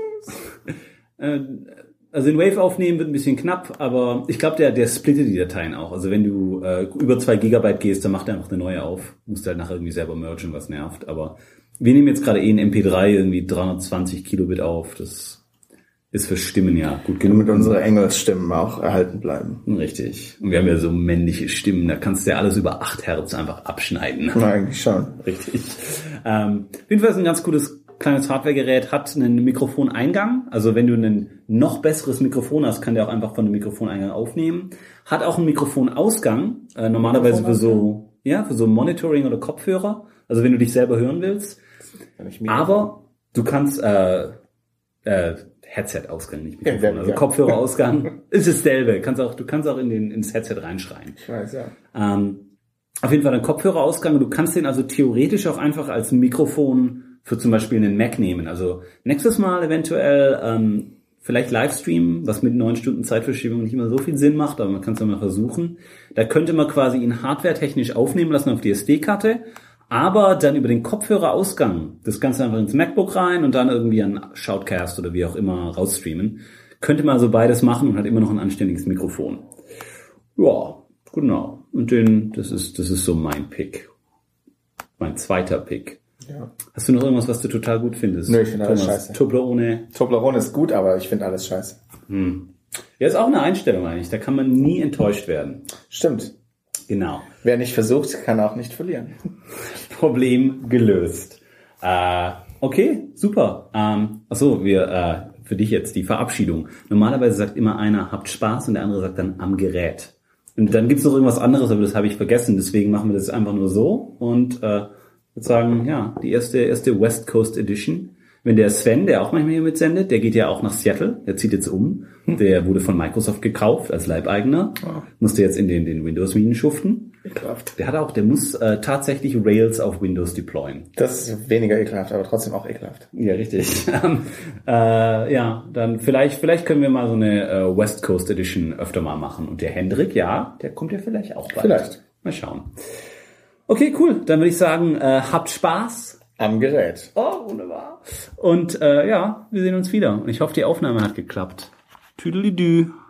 äh, also in Wave aufnehmen wird ein bisschen knapp, aber ich glaube, der, der splittet die Dateien auch. Also wenn du äh, über zwei Gigabyte gehst, dann macht er einfach eine neue auf. Musst halt nachher irgendwie selber mergen, was nervt. Aber wir nehmen jetzt gerade eh in M P drei irgendwie dreihundertzwanzig Kilobit auf. Das ist für Stimmen ja gut genug. Damit unsere Engelsstimmen auch erhalten bleiben. Richtig. Und wir haben ja so männliche Stimmen, da kannst du ja alles über acht Hertz einfach abschneiden. Na, eigentlich schon. Richtig. Ähm, auf jeden Fall ist ein ganz cooles kleines Hardwaregerät, hat einen Mikrofoneingang. Also wenn du ein noch besseres Mikrofon hast, kann der auch einfach von dem Mikrofoneingang aufnehmen. Hat auch einen Mikrofonausgang, äh, normalerweise für so, ja, für so Monitoring oder Kopfhörer. Also wenn du dich selber hören willst. Wenn ich mir- Aber du kannst, äh, äh, Headset-Ausgang, nicht Mikrofon. Ja, ja, also ja. Kopfhörerausgang ist dasselbe. Kannst auch, du kannst auch in den, ins Headset reinschreien. Ich weiß, ja. Ähm, auf jeden Fall ein Kopfhörerausgang. Du kannst den also theoretisch auch einfach als Mikrofon für zum Beispiel einen Mac nehmen. Also nächstes Mal eventuell ähm, vielleicht Livestream, was mit neun Stunden Zeitverschiebung nicht immer so viel Sinn macht, aber man kann es ja mal versuchen. Da könnte man quasi ihn hardwaretechnisch aufnehmen lassen auf die S D-Karte, aber dann über den Kopfhörerausgang das Ganze einfach ins MacBook rein und dann irgendwie an Shoutcast oder wie auch immer rausstreamen. Könnte man also beides machen und hat immer noch ein anständiges Mikrofon. Ja, genau. Und den, das ist, das ist so mein Pick. Mein zweiter Pick. Ja. Hast du noch irgendwas, was du total gut findest? Nö, ich finde alles Thomas? scheiße. Toblerone. Toblerone ist gut, aber ich finde alles scheiße. Ja, ist auch eine Einstellung eigentlich. Da kann man nie enttäuscht werden. Stimmt. Genau. Wer nicht versucht, kann auch nicht verlieren. Problem gelöst. Äh, okay, super. Ähm, achso, wir, äh, für dich jetzt die Verabschiedung. Normalerweise sagt immer einer, habt Spaß, und der andere sagt dann am Gerät. Und dann gibt's noch irgendwas anderes, aber das habe ich vergessen. Deswegen machen wir das einfach nur so und äh, würde sagen, ja, die erste erste West Coast Edition. Wenn der Sven, der auch manchmal hier mitsendet, der geht ja auch nach Seattle, der zieht jetzt um. Der wurde von Microsoft gekauft als Leibeigener. Oh. Musste jetzt in den, den Windows-Minen schuften. Ekelhaft. Der hat auch, der muss äh, tatsächlich Rails auf Windows deployen. Das ist weniger ekelhaft, aber trotzdem auch ekelhaft. Ja, richtig. äh, ja, dann vielleicht, vielleicht können wir mal so eine äh, West Coast Edition öfter mal machen. Und der Hendrik, ja, der kommt ja vielleicht auch bald. Vielleicht. Mal schauen. Okay, cool. Dann würde ich sagen, äh, habt Spaß. Am Gerät. Oh, wunderbar. Und äh, ja, wir sehen uns wieder. Und ich hoffe, die Aufnahme hat geklappt. Tüdelidü.